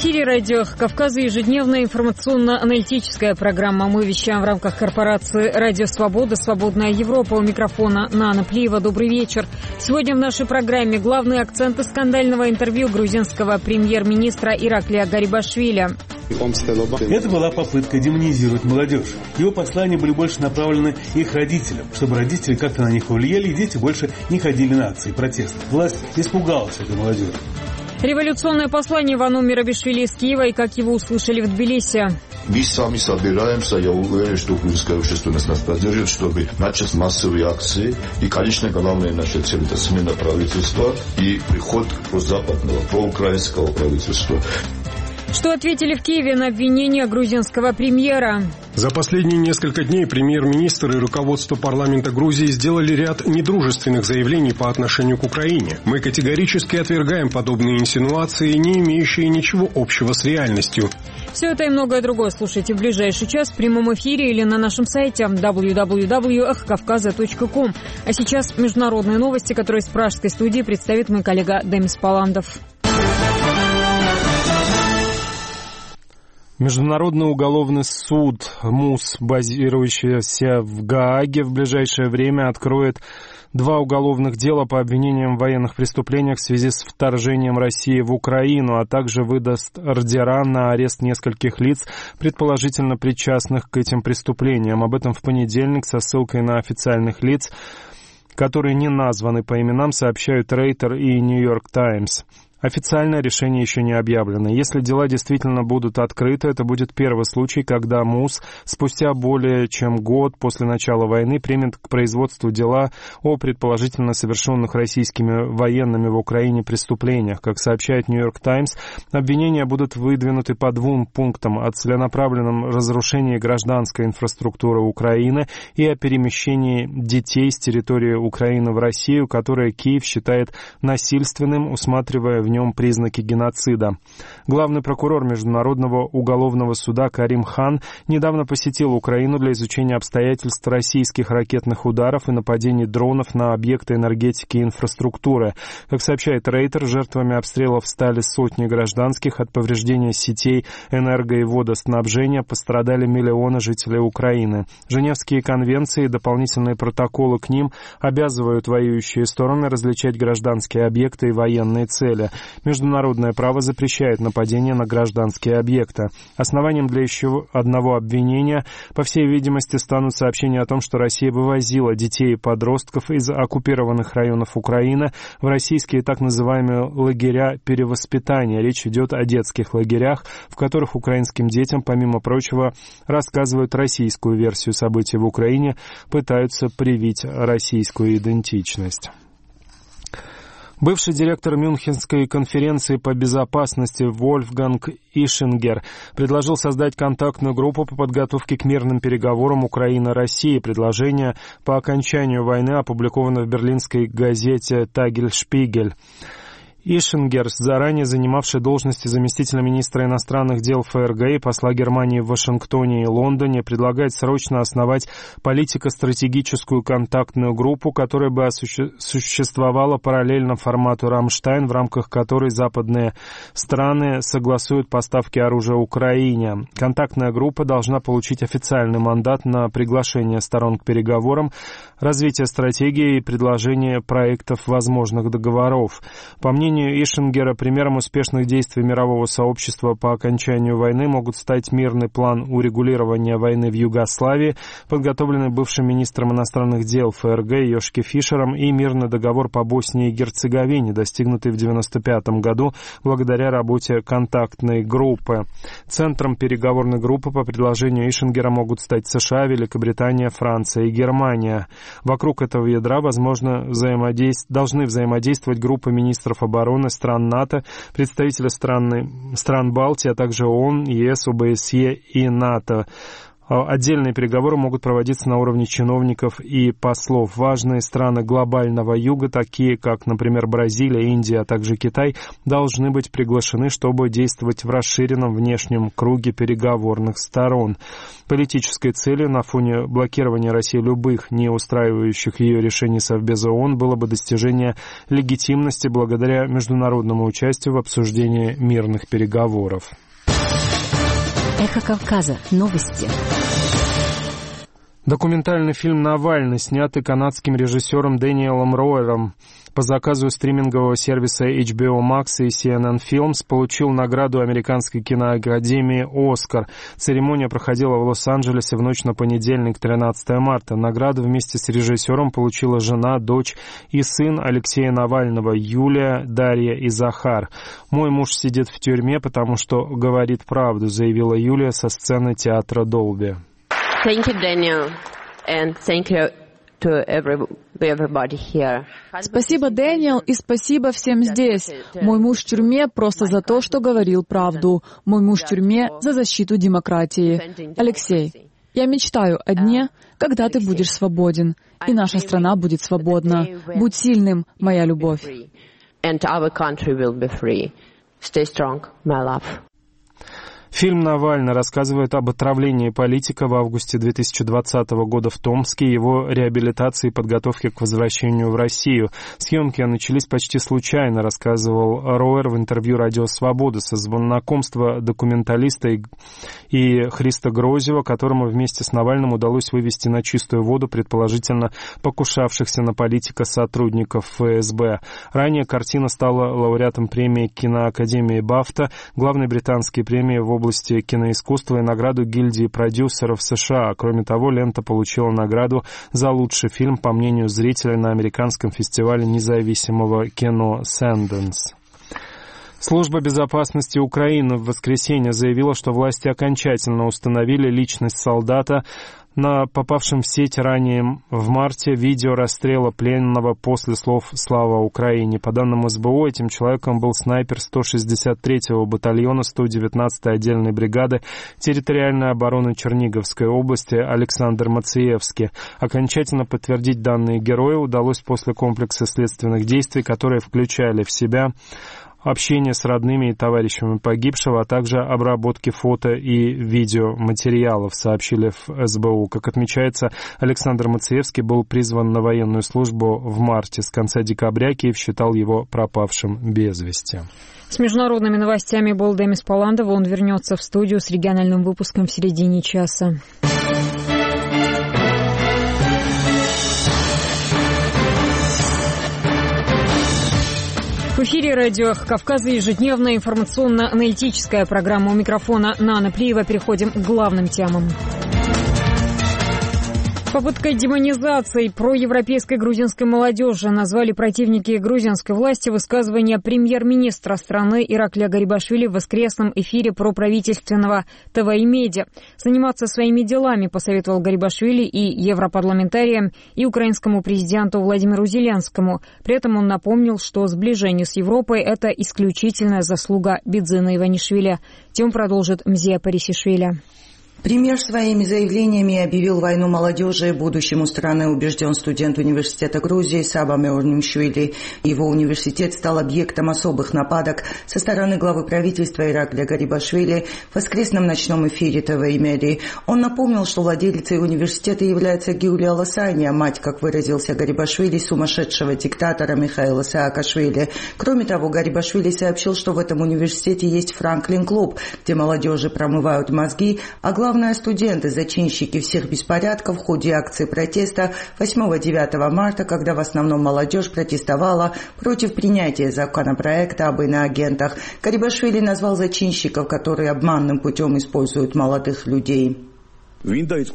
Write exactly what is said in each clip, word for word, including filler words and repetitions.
эфире радио «Кавказа» ежедневная информационно-аналитическая программа. Мы вещаем в рамках корпорации «Радио Свобода», «Свободная Европа». У микрофона Нана Плиева. Добрый вечер. Сегодня в нашей программе главные акценты скандального интервью грузинского премьер-министра Ираклия Гарибашвили. Это была попытка демонизировать молодежь. Его послания были больше направлены их родителям, чтобы родители как-то на них повлияли, и дети больше не ходили на акции протеста. Власть испугалась этой молодежи. Революционное послание Вану Мирабишвили из Киева и как его услышали в Тбилиси. Мы сами собираемся, я уверен, что грузинское общество нас поддержит, чтобы начать массовые акции. И, конечно, главная наша цель – это смена правительства и приход прозападного, проукраинского правительства. Что ответили в Киеве на обвинения грузинского премьера? За последние несколько дней премьер-министр и руководство парламента Грузии сделали ряд недружественных заявлений по отношению к Украине. Мы категорически отвергаем подобные инсинуации, не имеющие ничего общего с реальностью. Все это и многое другое слушайте в ближайший час в прямом эфире или на нашем сайте дабл ю дабл ю дабл ю точка кавказа точка ком. А сейчас международные новости, которые из пражской студии представит мой коллега Демис Паландов. Международный уголовный суд МУС, базирующийся в Гааге, в ближайшее время откроет два уголовных дела по обвинениям в военных преступлениях в связи с вторжением России в Украину, а также выдаст ордера на арест нескольких лиц, предположительно причастных к этим преступлениям. Об этом в понедельник со ссылкой на официальных лиц, которые не названы по именам, сообщают Рейтер и Нью-Йорк Таймс. Официальное решение еще не объявлено. Если дела действительно будут открыты, это будет первый случай, когда МУС спустя более чем год после начала войны примет к производству дела о предположительно совершенных российскими военными в Украине преступлениях. Как сообщает Нью-Йорк Таймс, обвинения будут выдвинуты по двум пунктам: о целенаправленном разрушении гражданской инфраструктуры Украины и о перемещении детей с территории Украины в Россию, которое Киев считает насильственным, усматривая в нем признаки геноцида. Главный прокурор Международного уголовного суда Карим Хан недавно посетил Украину для изучения обстоятельств российских ракетных ударов и нападений дронов на объекты энергетики и инфраструктуры. Как сообщает Рейтер, жертвами обстрелов стали сотни гражданских. От повреждения сетей энерго- и водоснабжения пострадали миллионы жителей Украины. Женевские конвенции и дополнительные протоколы к ним обязывают воюющие стороны различать гражданские объекты и военные цели. Международное право запрещает нападения на гражданские объекты. Основанием для еще одного обвинения, по всей видимости, станут сообщения о том, что Россия вывозила детей и подростков из оккупированных районов Украины в российские так называемые лагеря перевоспитания. Речь идет о детских лагерях, в которых украинским детям, помимо прочего, рассказывают российскую версию событий в Украине, пытаются привить российскую идентичность. Бывший директор Мюнхенской конференции по безопасности Вольфганг Ишингер предложил создать контактную группу по подготовке к мирным переговорам Украины-России. Предложение по окончанию войны опубликовано в берлинской газете «Тагельшпигель». Ишингер, заранее занимавший должности заместителя министра иностранных дел ФРГ и посла Германии в Вашингтоне и Лондоне, предлагает срочно основать политико-стратегическую контактную группу, которая бы существовала параллельно формату «Рамштайн», в рамках которой западные страны согласуют поставки оружия Украине. Контактная группа должна получить официальный мандат на приглашение сторон к переговорам, развитие стратегии и предложение проектов возможных договоров. По мнению Ишингера, примером успешных действий мирового сообщества по окончанию войны могут стать мирный план урегулирования войны в Югославии, подготовленный бывшим министром иностранных дел ФРГ Йошки Фишером, и мирный договор по Боснии и Герцеговине, достигнутый в девяносто пятом году благодаря работе контактной группы. Центром переговорной группы по предложению Ишингера могут стать США, Великобритания, Франция и Германия. Вокруг этого ядра, возможно, взаимодейств... должны взаимодействовать группы министров обороны стран НАТО, представители стран, стран Балтии, а также ООН, ЕС, ОБСЕ и НАТО. Отдельные переговоры могут проводиться на уровне чиновников и послов. Важные страны глобального юга, такие как, например, Бразилия, Индия, а также Китай, должны быть приглашены, чтобы действовать в расширенном внешнем круге переговорных сторон. Политической целью на фоне блокирования России любых не устраивающих ее решений Совбеза ООН было бы достижение легитимности благодаря международному участию в обсуждении мирных переговоров. Эхо Кавказа. Новости. Документальный фильм «Навальный», снятый канадским режиссером Дэниелом Роером по заказу стримингового сервиса эйч би о Max и си эн эн Films, получил награду Американской киноакадемии «Оскар». Церемония проходила в Лос-Анджелесе в ночь на понедельник, тринадцатого марта. Награду вместе с режиссером получила жена, дочь и сын Алексея Навального, Юлия, Дарья и Захар. «Мой муж сидит в тюрьме, потому что говорит правду», заявила Юлия со сцены театра Долби. Thank you, Daniel, and thank you to every, everybody here. Спасибо, Дэниел, и спасибо всем здесь. Мой муж в тюрьме просто за то, что говорил правду. Мой муж в тюрьме за защиту демократии. Алексей, я мечтаю о дне, когда ты будешь свободен, и наша страна будет свободна. Будь сильным, моя любовь. And our country will be free. Stay strong, my love. Фильм «Навальный» рассказывает об отравлении политика в августе две тысячи двадцатого года в Томске, его реабилитации и подготовке к возвращению в Россию. Съемки начались почти случайно, рассказывал Роер в интервью «Радио Свобода», со знакомства документалиста и Христа Грозева, которому вместе с Навальным удалось вывести на чистую воду предположительно покушавшихся на политика сотрудников эф эс бэ. Ранее картина стала лауреатом премии киноакадемии «Бафта», главной британской премии в области области киноискусства и награду гильдии продюсеров США. Кроме того, лента получила награду за лучший фильм, по мнению зрителей, на американском фестивале независимого кино «Сэнденс». Служба безопасности Украины в воскресенье заявила, что власти окончательно установили личность солдата, на попавшем в сеть ранее в марте видео расстрела пленного после слов «Слава Украине». По данным эс бэ о, этим человеком был снайпер сто шестьдесят третьего батальона сто девятнадцатой отдельной бригады территориальной обороны Черниговской области Александр Мациевский. Окончательно подтвердить данные героя удалось после комплекса следственных действий, которые включали в себя общение с родными и товарищами погибшего, а также обработки фото и видеоматериалов, сообщили в эс бэ о. Как отмечается, Александр Мациевский был призван на военную службу в марте. С конца декабря Киев считал его пропавшим без вести. С международными новостями был Демис Паландов. Он вернется в студию с региональным выпуском в середине часа. В эфире радио Кавказа ежедневная информационно-аналитическая программа. У микрофона Нана Плиева. Переходим к главным темам. Попыткой демонизации проевропейской грузинской молодежи назвали противники грузинской власти высказывания премьер-министра страны Иракля Гарибашвили в воскресном эфире проправительственного ТВ и медиа. Заниматься своими делами посоветовал Гарибашвили и европарламентариям, и украинскому президенту Владимиру Зеленскому. При этом он напомнил, что сближение с Европой – это исключительная заслуга Бидзина Иванишвили. Тем продолжит Мзия Парисишвили. Премьер своими заявлениями объявил войну молодежи будущему страны, убежден студент университета Грузии Саба Меорнимшвили. Его университет стал объектом особых нападок со стороны главы правительства Иракля Гарибашвили в воскресном ночном эфире ТВ и медиа. Он напомнил, что владелицей университета является Гиулия Лосания, мать, как выразился Гарибашвили, сумасшедшего диктатора Михаила Саакашвили. Кроме того, Гарибашвили сообщил, что в этом университете есть Франклин-клуб, где молодежи промывают мозги, а главное, Главные студенты, зачинщики всех беспорядков в ходе акции протеста восьмого-девятого марта, когда в основном молодежь протестовала против принятия законопроекта об иноагентах. Гарибашвили назвал зачинщиков, которые обманным путем используют молодых людей. Кто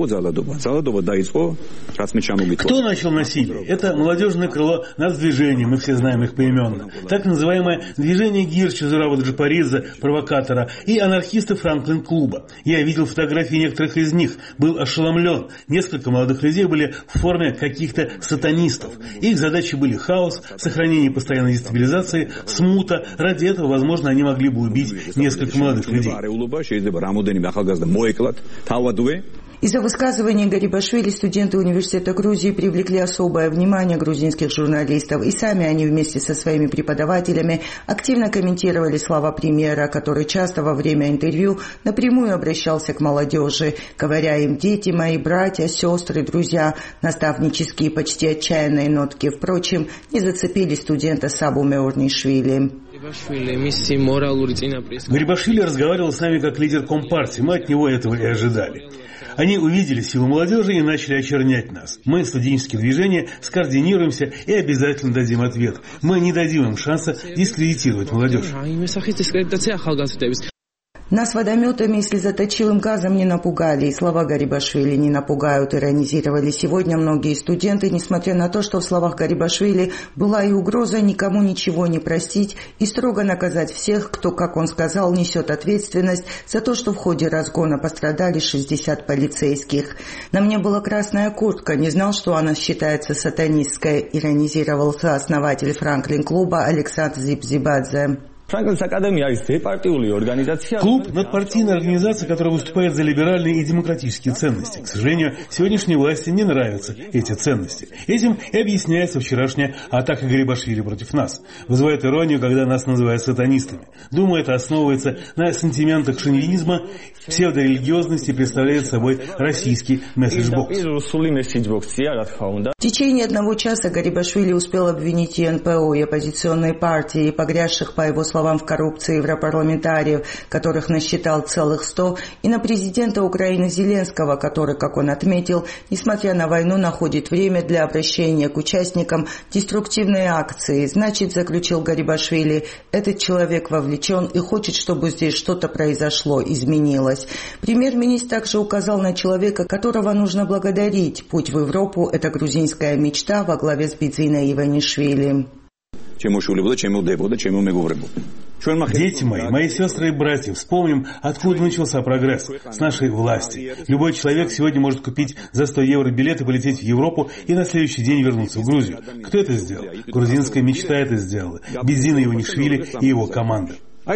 начал насилие? Это молодежное крыло нацдвижения, мы все знаем их поименно. Так называемое движение Гирча, Зурава Джапаридзе, провокатора, и анархисты Франклин-клуба. Я видел фотографии некоторых из них, был ошеломлен. Несколько молодых людей были в форме каких-то сатанистов. Их задачи были хаос, сохранение постоянной дестабилизации, смута. Ради этого, возможно, они могли бы убить несколько молодых людей. Из-за высказываний Гарибашвили студенты университета Грузии привлекли особое внимание грузинских журналистов, и сами они вместе со своими преподавателями активно комментировали слова премьера, который часто во время интервью напрямую обращался к молодежи, говоря им: «Дети мои, братья, сестры, друзья», наставнические, почти отчаянные нотки, впрочем, не зацепили студента Сабу Меорнишвили. Гарибашвили разговаривал с нами как лидер Компартии, мы от него этого и ожидали. Они увидели силу молодежи и начали очернять нас. Мы, студенческие движения, скоординируемся и обязательно дадим ответ. Мы не дадим им шанса дискредитировать молодежь. Нас водометами и слезоточивым газом не напугали, и слова Гарибашвили не напугают, иронизировали сегодня многие студенты, несмотря на то, что в словах Гарибашвили была и угроза никому ничего не простить и строго наказать всех, кто, как он сказал, несет ответственность за то, что в ходе разгона пострадали шестьдесят полицейских. «На мне была красная куртка, не знал, что она считается сатанистской», иронизировал сооснователь Франклин-клуба Александр Зибзибадзе. Клуб – надпартийная организация, которая выступает за либеральные и демократические ценности. К сожалению, сегодняшней власти не нравятся эти ценности. Этим и объясняется вчерашняя атака Гарибашвили против нас. Вызывает иронию, когда нас называют сатанистами. Думаю, это основывается на сантиментах шовинизма, псевдорелигиозности и представляет собой российский месседжбокс. В течение одного часа Гарибашвили успел обвинить и эн пэ о, и оппозиционные партии, и погрязших, по его словам, в коррупции европарламентариев, которых насчитал целых сто, и на президента Украины Зеленского, который, как он отметил, несмотря на войну, находит время для обращения к участникам деструктивной акции. Значит, заключил Гарибашвили, этот человек вовлечен и хочет, чтобы здесь что-то произошло, изменилось. Премьер-министр также указал на человека, которого нужно благодарить. Путь в Европу – это грузинская мечта во главе с Бидзиной Иванишвили. Дети мои, мои сестры и братья, вспомним, откуда начался прогресс, с нашей власти. Любой человек сегодня может купить за сто евро билет и полететь в Европу и на следующий день вернуться в Грузию. Кто это сделал? Грузинская мечта это сделала. Бидзина Иванишвили и его команда.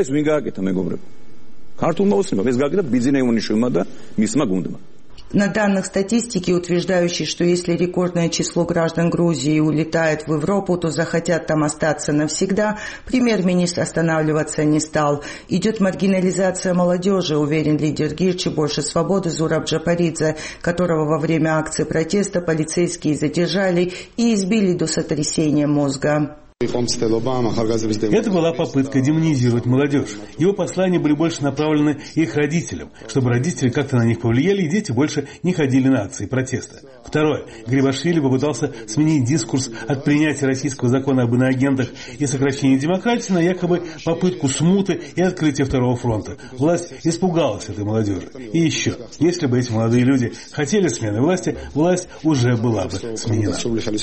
На данных статистики, утверждающей, что если рекордное число граждан Грузии улетает в Европу, то захотят там остаться навсегда, премьер-министр останавливаться не стал. Идет маргинализация молодежи, уверен лидер Гирчи «Больше свободы» Зураб Джапаридзе, которого во время акции протеста полицейские задержали и избили до сотрясения мозга. Это была попытка демонизировать молодежь. Его послания были больше направлены их родителям, чтобы родители как-то на них повлияли, и дети больше не ходили на акции протеста. Второе. Гарибашвили попытался сменить дискурс от принятия российского закона об иноагентах и сокращении демократии на якобы попытку смуты и открытия второго фронта. Власть испугалась этой молодежи. И еще, если бы эти молодые люди хотели смены власти, власть уже была бы сменена.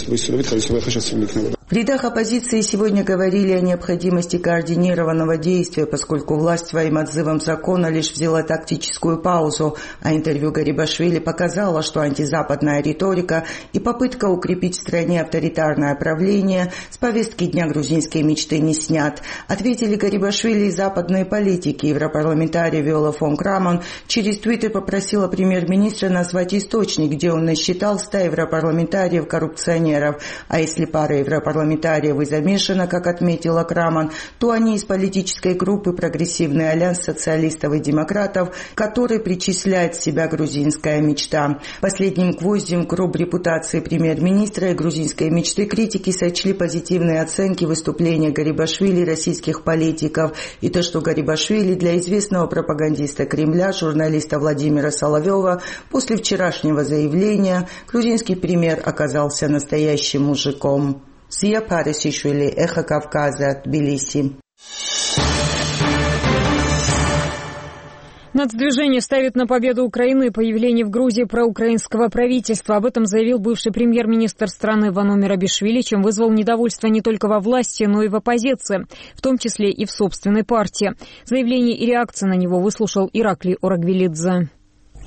В рядах оппозиции сегодня говорили о необходимости координированного действия, поскольку власть своим отзывом закона лишь взяла тактическую паузу, а интервью Гарибашвили показало, что антизападная риторика и попытка укрепить в стране авторитарное правление с повестки дня грузинской мечты не снят. Ответили Гарибашвили и западные политики. Европарламентарий Виола фон Крамон через твиттер попросила премьер-министра назвать источник, где он насчитал ста европарламентариев коррупционеров, а если пара европарламентариев парламентариев и замешана, как отметила Крамон, то они из политической группы «Прогрессивный альянс социалистов и демократов», который причисляет в себя грузинская мечта. Последним гвоздем в гроб репутации премьер-министра и грузинской мечты критики сочли позитивные оценки выступления Гарибашвили и российских политиков и то, что Гарибашвили для известного пропагандиста Кремля, журналиста Владимира Соловьева, после вчерашнего заявления грузинский премьер оказался настоящим мужиком. Зия Парисишвили, Эхо Кавказа, Тбилиси. Нацдвижение ставит на победу Украины и появление в Грузии проукраинского правительства. Об этом заявил бывший премьер-министр страны Вано Мерабишвили, чем вызвал недовольство не только во власти, но и в оппозиции, в том числе и в собственной партии. Заявление и реакции на него выслушал Ираклий Орагвелидзе.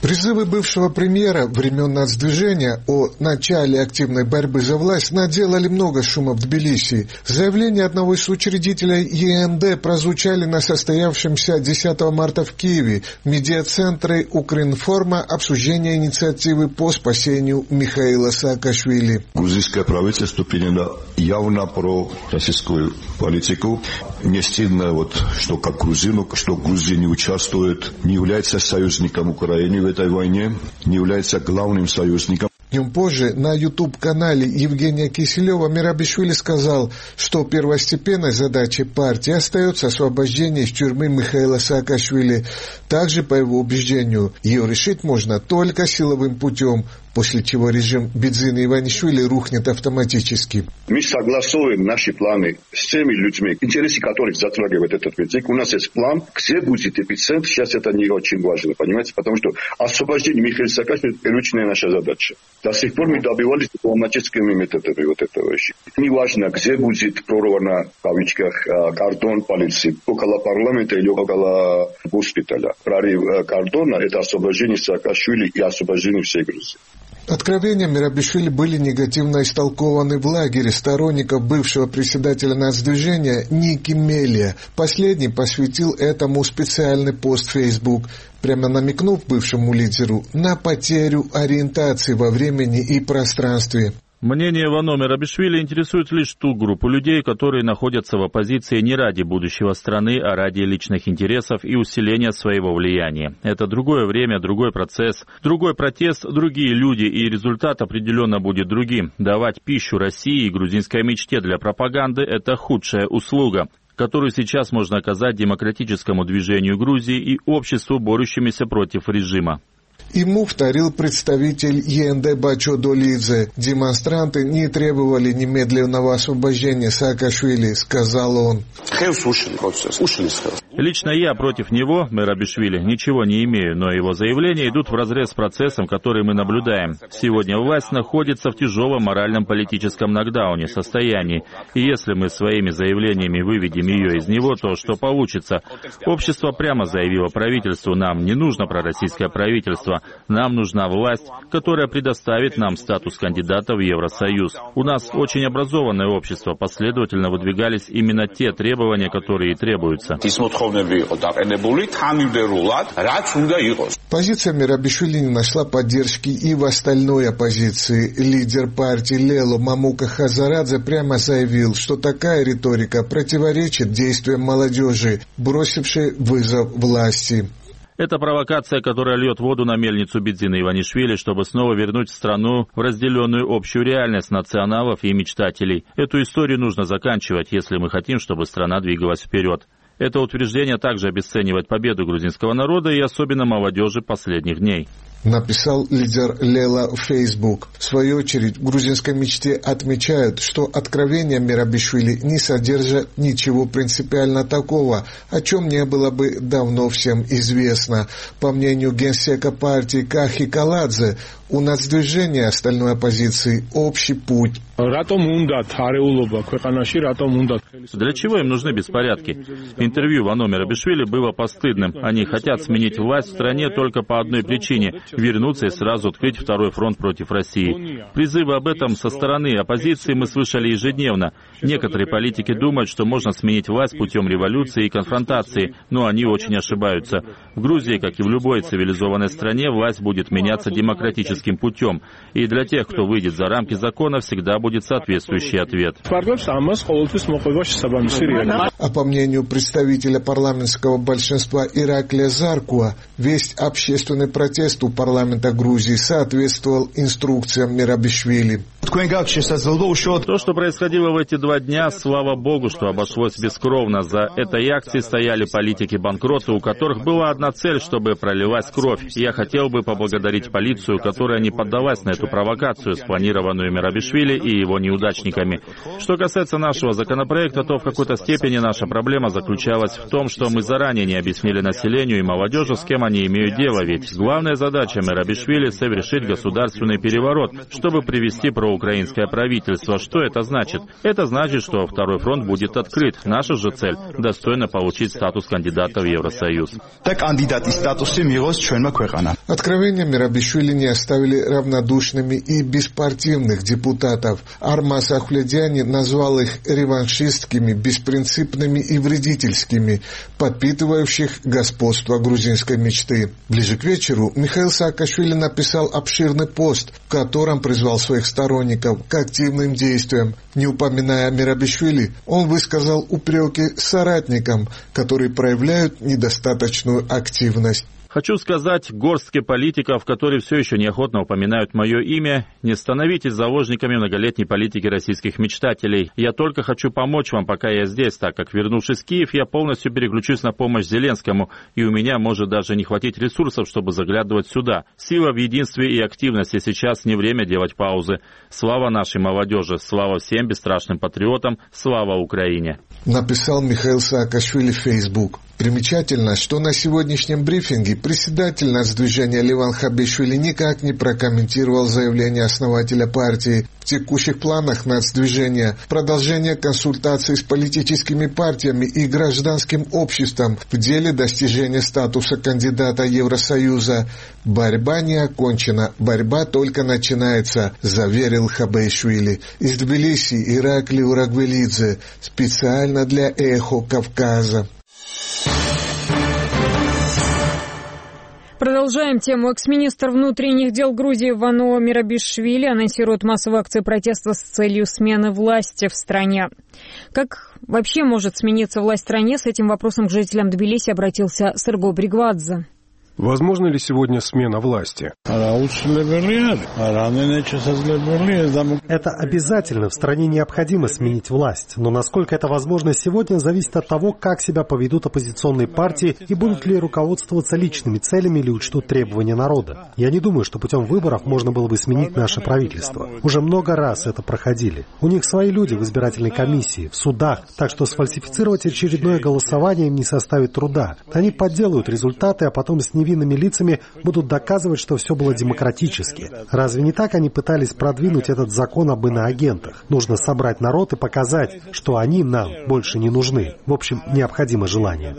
Призывы бывшего премьера времен нацдвижения о начале активной борьбы за власть наделали много шума в Тбилиси. Заявления одного из учредителей Е Н Д прозвучали на состоявшемся десятого марта в Киеве в медиацентре «Укринформа» обсуждения инициативы по спасению Михаила Саакашвили. Грузинское правительство приняло явно пророссийскую политику. Не стыдно, вот, что как грузину, что Грузия не участвует, не является союзником Украины в этой войне, не является главным союзником. Днем позже на YouTube-канале Евгения Киселева Мерабишвили сказал, что первостепенной задачей партии остается освобождение из тюрьмы Михаила Саакашвили. Также, по его убеждению, ее решить можно только силовым путем, после чего режим Бидзина Иванишвили рухнет автоматически. Мы согласуем наши планы с теми людьми, интересы которых затрагивает этот язык. У нас есть план, где будет эпицентр. Сейчас это не очень важно, понимаете? Потому что освобождение Михаила Саакашвили – первичная наша задача. До сих пор мы добивались дипломатическими методами вот этого вещи. Не важно, где будет прорвана, в кавычках, кордон полиции, около парламента или около госпиталя. Прорыв кордона – это освобождение Саакашвили и освобождение всей Грузии. Откровения Мерабишвили были негативно истолкованы в лагере сторонников бывшего председателя нацдвижения Ники Мелия. Последний посвятил этому специальный пост в Facebook, прямо намекнув бывшему лидеру на потерю ориентации во времени и пространстве. Мнение Вано Мерабишвили интересует лишь ту группу людей, которые находятся в оппозиции не ради будущего страны, а ради личных интересов и усиления своего влияния. Это другое время, другой процесс, другой протест, другие люди, и результат определенно будет другим. Давать пищу России и грузинской мечте для пропаганды – это худшая услуга, которую сейчас можно оказать демократическому движению Грузии и обществу, борющемуся против режима. Ему вторил представитель Е Н Д Бачо Долидзе. Демонстранты не требовали немедленного освобождения Саакашвили, сказал он. Лично я против него, Мерабишвили, ничего не имею, но его заявления идут вразрез с процессом, который мы наблюдаем. Сегодня власть находится в тяжелом моральном политическом нокдауне состоянии, и если мы своими заявлениями выведем ее из него, то что получится? Общество прямо заявило правительству: нам не нужно пророссийское правительство, нам нужна власть, которая предоставит нам статус кандидата в Евросоюз. У нас очень образованное общество, последовательно выдвигались именно те требования, которые и требуются. Позиция Мерабишвили не нашла поддержки и в остальной оппозиции. Лидер партии Лело Мамука Хазарадзе прямо заявил, что такая риторика противоречит действиям молодежи, бросившей вызов власти. Это провокация, которая льет воду на мельницу Бидзина Иванишвили, чтобы снова вернуть страну в разделенную общую реальность националов и мечтателей. Эту историю нужно заканчивать, если мы хотим, чтобы страна двигалась вперед. Это утверждение также обесценивает победу грузинского народа и особенно молодежи последних дней. Написал лидер Лела в Facebook. В свою очередь, в грузинской мечте отмечают, что откровения Мерабишвили не содержат ничего принципиально такого, о чем не было бы давно всем известно. По мнению генсека партии Кахи Каладзе, у нацдвижения остальной оппозиции общий путь. Для чего им нужны беспорядки? Интервью Вано Мерабишвили было постыдным. Они хотят сменить власть в стране только по одной причине – вернуться и сразу открыть второй фронт против России. Призывы об этом со стороны оппозиции мы слышали ежедневно. Некоторые политики думают, что можно сменить власть путем революции и конфронтации, но они очень ошибаются. В Грузии, как и в любой цивилизованной стране, власть будет меняться демократическим путем. И для тех, кто выйдет за рамки закона, всегда будет соответствующий ответ. А по мнению представителя парламентского большинства Ираклия Заркуа, весь общественный протест у парламента Грузии соответствовал инструкциям Мерабишвили. То, что происходило в эти два дня, слава богу, что обошлось бескровно. За этой акцией стояли политики-банкроты, у которых была одна цель, чтобы пролилась кровь. Я хотел бы поблагодарить полицию, которая не поддалась на эту провокацию, спланированную Мерабишвили и его неудачниками. Что касается нашего законопроекта, то в какой-то степени наша проблема заключалась в том, что мы заранее не объяснили населению и молодежи, с кем они имеют дело, ведь главная задача Мерабишвили — совершить государственный переворот, чтобы привести проукраинское правительство. Что это значит? Это значит, что второй фронт будет открыт. Наша же цель — достойно получить статус кандидата в Евросоюз. Откровения Мерабишвили не оставили равнодушными и беспартийных депутатов. Армаз Ахледяни назвал их реваншистскими, беспринципными и вредительскими, подпитывающих господство грузинской мечты. Ближе к вечеру Михаил Саакашвили написал обширный пост, в котором призвал своих сторонников к активным действиям. Не упоминая Мерабишвили, он высказал упреки соратникам, которые проявляют недостаточную активность. Хочу сказать горстке политиков, которые все еще неохотно упоминают мое имя, не становитесь заложниками многолетней политики российских мечтателей. Я только хочу помочь вам, пока я здесь, так как, вернувшись в Киев, я полностью переключусь на помощь Зеленскому, и у меня может даже не хватить ресурсов, чтобы заглядывать сюда. Сила в единстве и активности. Сейчас не время делать паузы. Слава нашей молодежи, слава всем бесстрашным патриотам, слава Украине. Написал Михаил Саакашвили в Facebook. Примечательно, что на сегодняшнем брифинге председатель нацдвижения Леван Хабишвили никак не прокомментировал заявление основателя партии. В текущих планах нацдвижения продолжение консультаций с политическими партиями и гражданским обществом в деле достижения статуса кандидата Евросоюза. Борьба не окончена, борьба только начинается, заверил Хабишвили. Из Тбилиси Ираклий Урагвелидзе, специально для «Эхо Кавказа». Продолжаем тему. Экс-министр внутренних дел Грузии Вано Мерабишвили анонсирует массовые акции протеста с целью смены власти в стране. Как вообще может смениться власть в стране? С этим вопросом к жителям Тбилиси обратился Серго Бригвадзе. Возможно ли сегодня смена власти? Это обязательно. В стране необходимо сменить власть. Но насколько это возможно сегодня, зависит от того, как себя поведут оппозиционные партии и будут ли руководствоваться личными целями или учтут требования народа. Я не думаю, что путем выборов можно было бы сменить наше правительство. Уже много раз это проходили. У них свои люди в избирательной комиссии, в судах. Так что сфальсифицировать очередное голосование им не составит труда. Они подделают результаты, а потом с ними невинными лицами будут доказывать, что все было демократически. Разве не так они пытались продвинуть этот закон об иноагентах? Нужно собрать народ и показать, что они нам больше не нужны. В общем, необходимо желание.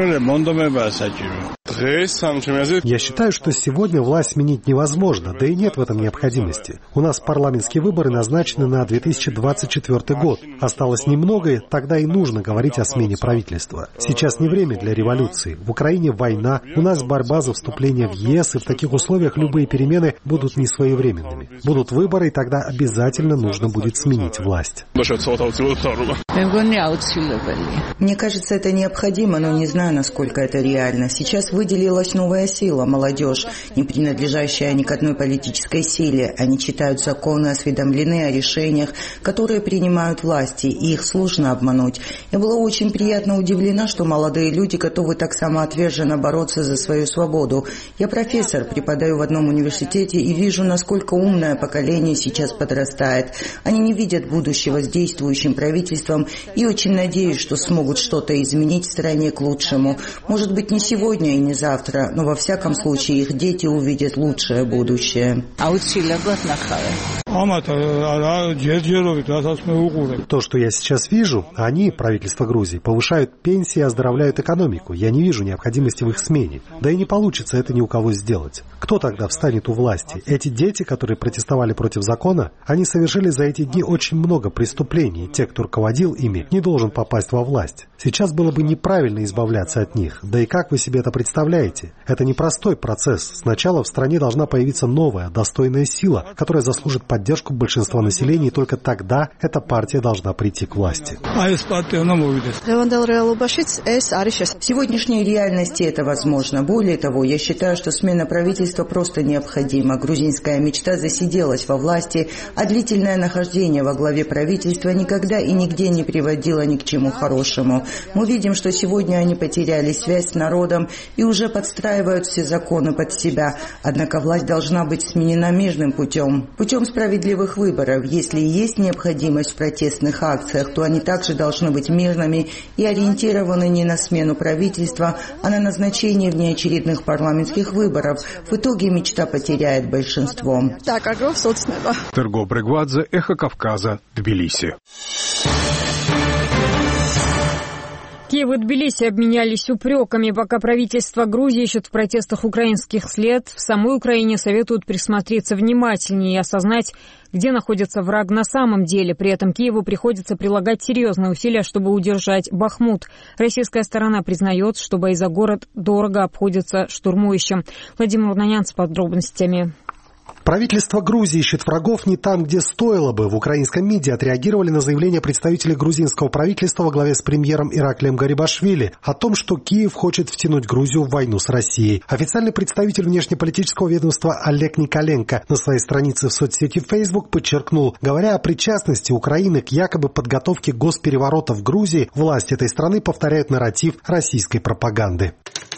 Я считаю, что сегодня власть сменить невозможно, да и нет в этом необходимости. У нас парламентские выборы назначены на две тысячи двадцать четвёртый год. Осталось немного, тогда и нужно говорить о смене правительства. Сейчас не время для революции. В Украине война, у нас борьба за вступление в ЕС, и в таких условиях любые перемены будут несвоевременными. Будут выборы, и тогда обязательно нужно будет сменить власть. Мне кажется, это необходимо, но не знаю, насколько это реально. Сейчас выделилась новая сила, молодежь, не принадлежащая ни к одной политической силе. Они читают законы, осведомлены о решениях, которые принимают власти, и их сложно обмануть. Я была очень приятно удивлена, что молодые люди готовы так самоотверженно бороться за свою свободу. Я профессор, преподаю в одном университете и вижу, насколько умное поколение сейчас подрастает. Они не видят будущего с действующим правительством и очень надеюсь, что смогут что-то изменить в стране к лучшему. Может быть, не сегодня и не завтра, но во всяком случае их дети увидят лучшее будущее. То, что я сейчас вижу, они, правительство Грузии, повышают пенсии и оздоровляют экономику. Я не вижу необходимости в их смене. Да и не получится это ни у кого сделать. Кто тогда встанет у власти? Эти дети, которые протестовали против закона, они совершили за эти дни очень много преступлений. Те, кто руководил ими, не должен попасть во власть. Сейчас было бы неправильно избавляться от них. Да и как вы себе это представляете? Это непростой процесс. Сначала в стране должна появиться новая, достойная сила, которая заслужит поддержку большинства населения, и только тогда эта партия должна прийти к власти. В сегодняшней реальности это возможно. Более того, я считаю, что смена правительства просто необходима. Грузинская мечта засиделась во власти, а длительное нахождение во главе правительства никогда и нигде не приводило ни к чему хорошему. Мы видим, что сегодня они потеряли связь с народом и уже подстраивают все законы под себя. Однако власть должна быть сменена мирным путем, путем справедливых выборов. Если и есть необходимость в протестных акциях, то они также должны быть мирными и ориентированы не на смену правительства, а на назначение внеочередных парламентских выборов. В итоге мечта потеряет большинство. Серго Бригвадзе, Эхо Кавказа, Тбилиси. Киев и Тбилиси обменялись упреками. Пока правительство Грузии ищет в протестах украинских след, в самой Украине советуют присмотреться внимательнее и осознать, где находится враг на самом деле. При этом Киеву приходится прилагать серьезные усилия, чтобы удержать Бахмут. Российская сторона признает, что бои за город дорого обходятся штурмующим. Владимир Урнанян с подробностями. Правительство Грузии ищет врагов не там, где стоило бы. В украинском МИДе отреагировали на заявление представителей грузинского правительства во главе с премьером Ираклием Гарибашвили о том, что Киев хочет втянуть Грузию в войну с Россией. Официальный представитель внешнеполитического ведомства Олег Николенко на своей странице в соцсети Facebook подчеркнул, говоря о причастности Украины к якобы подготовке госпереворота в Грузии, власти этой страны повторяют нарратив российской пропаганды.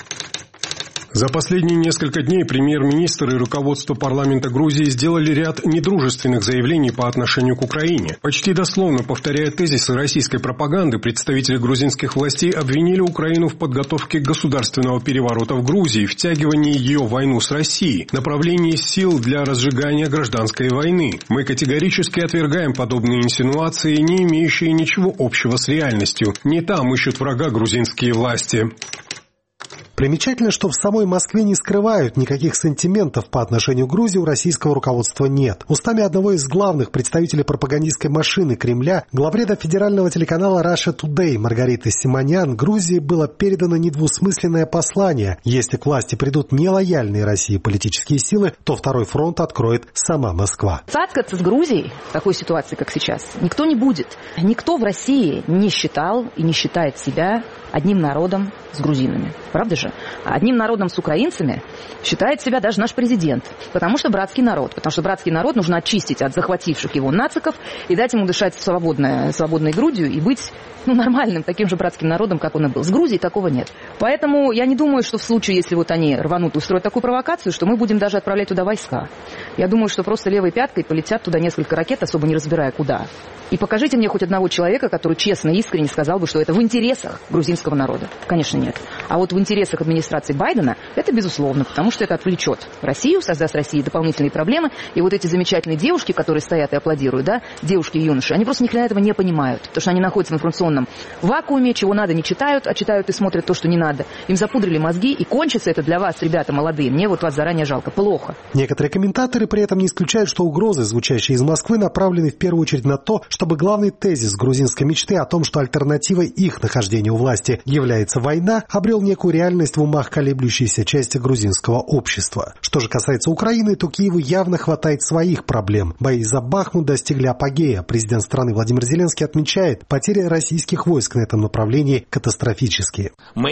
За последние несколько дней премьер-министр и руководство парламента Грузии сделали ряд недружественных заявлений по отношению к Украине. Почти дословно повторяя тезисы российской пропаганды, представители грузинских властей обвинили Украину в подготовке государственного переворота в Грузии, втягивании ее в войну с Россией, направлении сил для разжигания гражданской войны. Мы категорически отвергаем подобные инсинуации, не имеющие ничего общего с реальностью. Не там ищут врага грузинские власти. Примечательно, что в самой Москве не скрывают, никаких сантиментов по отношению к Грузии у российского руководства нет. Устами одного из главных представителей пропагандистской машины Кремля, главреда федерального телеканала Russia Today Маргариты Симонян, Грузии было передано недвусмысленное послание. Если к власти придут нелояльные России политические силы, то второй фронт откроет сама Москва. Цацкаться с Грузией в такой ситуации, как сейчас, никто не будет. Никто в России не считал и не считает себя одним народом с грузинами. Правда же? Одним народом с украинцами считает себя даже наш президент. Потому что братский народ. Потому что братский народ нужно очистить от захвативших его нациков и дать ему дышать свободной, свободной грудью и быть ну, нормальным, таким же братским народом, как он и был. С Грузией такого нет. Поэтому я не думаю, что в случае, если вот они рванут и устроят такую провокацию, что мы будем даже отправлять туда войска. Я думаю, что просто левой пяткой полетят туда несколько ракет, особо не разбирая куда. И покажите мне хоть одного человека, который честно и искренне сказал бы, что это в интересах грузинского народа. Конечно, нет. А вот в интересах администрации Байдена это безусловно, потому что это отвлечет Россию, создаст России дополнительные проблемы. И вот эти замечательные девушки, которые стоят и аплодируют, да, девушки и юноши, они просто ни хрена этого не понимают. Потому что они находятся в информационном вакууме, чего надо не читают, а читают и смотрят то, что не надо. Им запудрили мозги, и кончится это для вас, ребята молодые. Мне вот вас заранее жалко. Плохо. Некоторые комментаторы при этом не исключают, что угрозы, звучащие из Москвы, направлены в первую очередь на то, чтобы главный тезис грузинской мечты о том, что альтернативой их нахождению у власти является война, обрел некую реальность в умах колеблющейся части грузинского общества. Что же касается Украины, то Киеву явно хватает своих проблем. Бои за Бахмут достигли апогея. Президент страны Владимир Зеленский отмечает, потери российских войск на этом направлении катастрофические.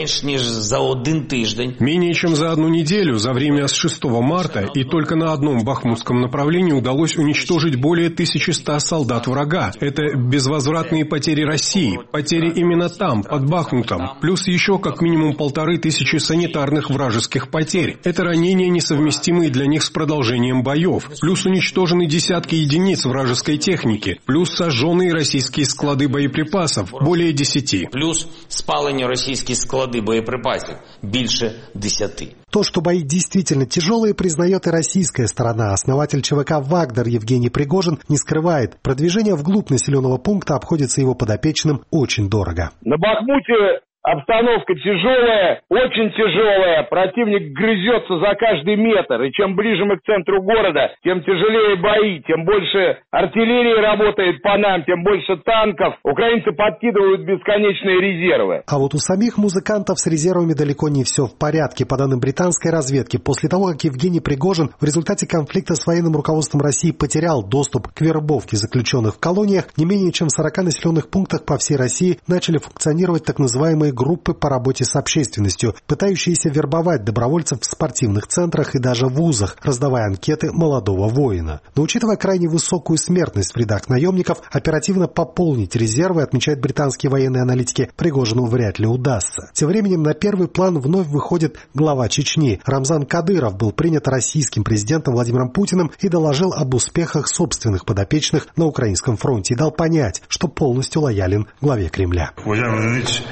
Менее чем за одну неделю, за время с шестого марта, и только на одном бахмутском направлении удалось уничтожить более тысячи ста солдат врага. Это безвозвратные потери России. Потери именно там, под Бахмутом. Плюс еще как минимум полторы тысячи санитарных вражеских потерь. Это ранения, несовместимые для них с продолжением боев. Плюс уничтожены десятки единиц вражеской техники. Плюс сожженные российские склады боеприпасов. Более десяти. Плюс спалені російські склади боєприпасів. Більше десяти. То, что бои действительно тяжелые, признает и российская сторона. Основатель ЧВК «Вагнер» Евгений Пригожин не скрывает. Продвижение вглубь населенного пункта обходится его подопечным очень дорого. На Бахмуте обстановка тяжелая, очень тяжелая. Противник грызется за каждый метр. И чем ближе мы к центру города, тем тяжелее бои, тем больше артиллерии работает по нам, тем больше танков. Украинцы подкидывают бесконечные резервы. А вот у самих музыкантов с резервами далеко не все в порядке. По данным британской разведки, после того, как Евгений Пригожин в результате конфликта с военным руководством России потерял доступ к вербовке заключенных в колониях, не менее чем в сорока населенных пунктах по всей России начали функционировать так называемые группы по работе с общественностью, пытающиеся вербовать добровольцев в спортивных центрах и даже в вузах, раздавая анкеты молодого воина. Но учитывая крайне высокую смертность в рядах наемников, оперативно пополнить резервы, отмечают британские военные аналитики, Пригожину вряд ли удастся. Тем временем на первый план вновь выходит глава Чечни. Рамзан Кадыров был принят российским президентом Владимиром Путиным и доложил об успехах собственных подопечных на украинском фронте и дал понять, что полностью лоялен главе Кремля.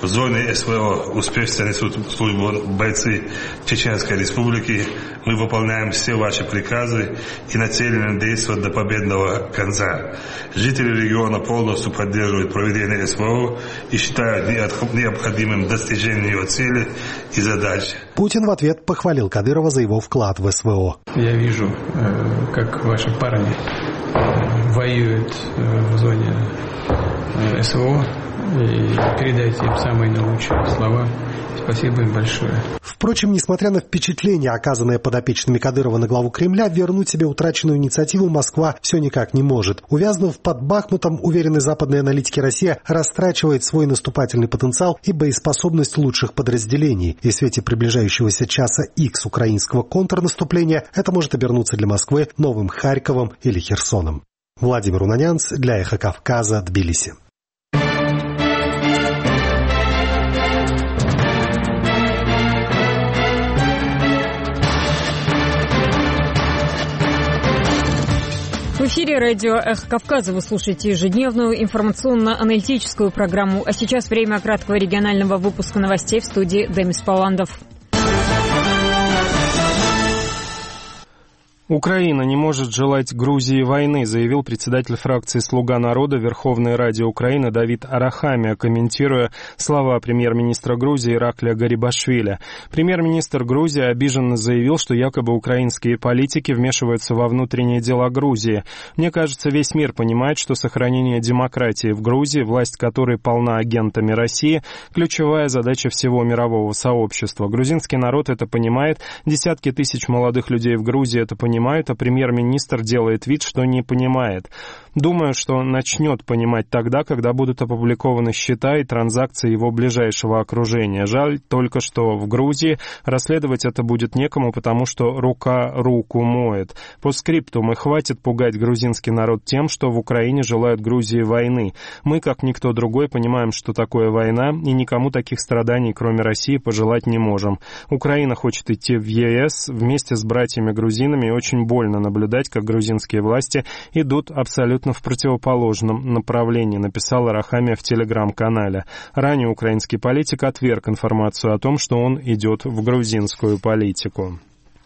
В зоне СВО успешно несут службу бойцы Чеченской Республики. Мы выполняем все ваши приказы и нацелены действовать до победного конца. Жители региона полностью поддерживают проведение СВО и считают необходимым достижение его цели и задач. Путин в ответ похвалил Кадырова за его вклад в СВО. Я вижу, как ваши парни воюют в зоне СВО, и передайте им самые наилучшие слова. Спасибо им большое. Впрочем, несмотря на впечатление, оказанное подопечными Кадырова на главу Кремля, вернуть себе утраченную инициативу Москва все никак не может. Увязнув под Бахмутом, уверены западные аналитики, Россия растрачивает свой наступательный потенциал и боеспособность лучших подразделений. И в свете приближающегося часа Икс украинского контрнаступления это может обернуться для Москвы новым Харьковом или Херсоном. Владимир Унанянц для Эхо Кавказа, Тбилиси. В эфире радио «Эхо Кавказа». Вы слушаете ежедневную информационно-аналитическую программу. А сейчас время краткого регионального выпуска новостей в студии Демис Паландов. Украина не может желать Грузии войны, заявил председатель фракции «Слуга народа» Верховной Ради Украины Давид Арахамия, комментируя слова премьер-министра Грузии Ираклия Гарибашвили. Премьер-министр Грузии обиженно заявил, что якобы украинские политики вмешиваются во внутренние дела Грузии. Мне кажется, весь мир понимает, что сохранение демократии в Грузии, власть которой полна агентами России, ключевая задача всего мирового сообщества. Грузинский народ это понимает, десятки тысяч молодых людей в Грузии это понимают. понимают, а премьер-министр делает вид, что не понимает. Думаю, что начнет понимать тогда, когда будут опубликованы счета и транзакции его ближайшего окружения. Жаль только, что в Грузии расследовать это будет некому, потому что рука руку моет. По скриптум, и хватит пугать грузинский народ тем, что в Украине желают Грузии войны. Мы, как никто другой, понимаем, что такое война, и никому таких страданий, кроме России, пожелать не можем. Украина хочет идти в ЕС вместе с братьями-грузинами, и очень больно наблюдать, как грузинские власти идут абсолютно в противоположном направлении, написал Арахамия в телеграм-канале. Ранее украинский политик отверг информацию о том, что он идет в грузинскую политику.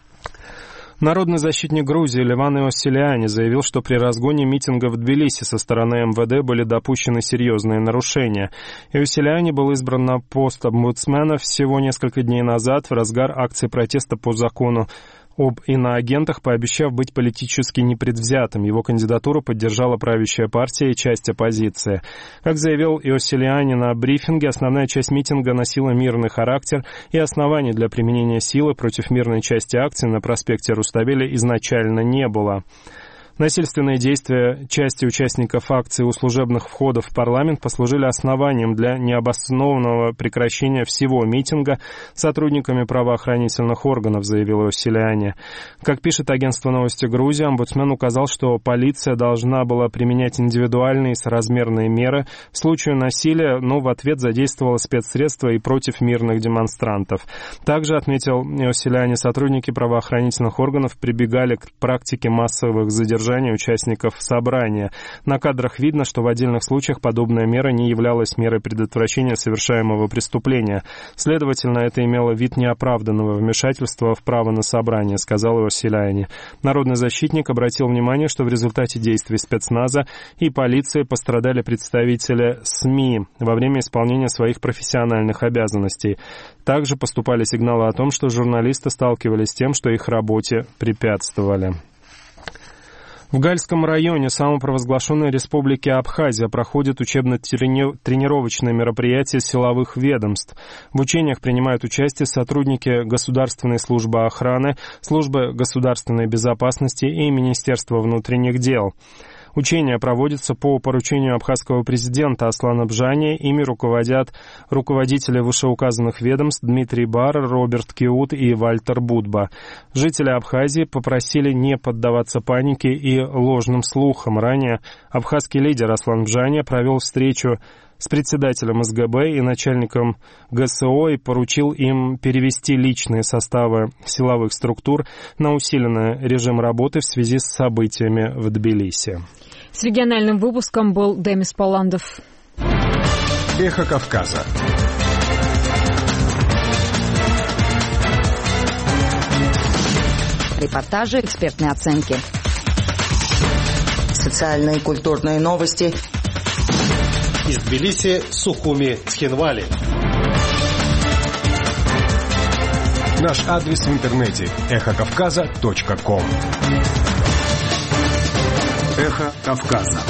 Народный защитник Грузии Леван Иосилиани заявил, что при разгоне митинга в Тбилиси со стороны эм вэ дэ были допущены серьезные нарушения. Иосилиани был избран на пост омбудсмена всего несколько дней назад в разгар акции протеста по закону об иноагентах, пообещав быть политически непредвзятым. Его кандидатуру поддержала правящая партия и часть оппозиции. Как заявил Иосилиани на брифинге, основная часть митинга носила мирный характер, и оснований для применения силы против мирной части акции на проспекте Руставели изначально не было. Насильственные действия части участников акции у служебных входов в парламент послужили основанием для необоснованного прекращения всего митинга сотрудниками правоохранительных органов, заявил Иосилиани. Как пишет агентство новости Грузии, омбудсмен указал, что полиция должна была применять индивидуальные соразмерные меры в случае насилия, но в ответ задействовала спецсредства и против мирных демонстрантов. Также, отметил Иосилиани, сотрудники правоохранительных органов прибегали к практике массовых задержаний участников собрания. На кадрах видно, что в отдельных случаях подобная мера не являлась мерой предотвращения совершаемого преступления. Следовательно, это имело вид неоправданного вмешательства в право на собрание, сказал Иосилиани. Народный защитник обратил внимание, что в результате действий спецназа и полиции пострадали представители СМИ во время исполнения своих профессиональных обязанностей. Также поступали сигналы о том, что журналисты сталкивались с тем, что их работе препятствовали. В Гальском районе самопровозглашенной республики Абхазия проходят учебно-тренировочные мероприятия силовых ведомств. В учениях принимают участие сотрудники Государственной службы охраны, Службы государственной безопасности и Министерства внутренних дел. Учения проводятся по поручению абхазского президента Аслана Бжани. Ими руководят руководители вышеуказанных ведомств Дмитрий Бар, Роберт Киут и Вальтер Будба. Жители Абхазии попросили не поддаваться панике и ложным слухам. Ранее абхазский лидер Аслан Бжани провел встречу с председателем эс гэ бэ и начальником гэ эс о и поручил им перевести личные составы силовых структур на усиленный режим работы в связи с событиями в Тбилиси. С региональным выпуском был Демис Паландов. Эхо Кавказа. Репортажи, экспертные оценки. Социальные и культурные новости. Из Тбилиси, Сухуми, Цхинвали. Наш адрес в интернете эхо кавказа точка ком. Эхо Кавказа.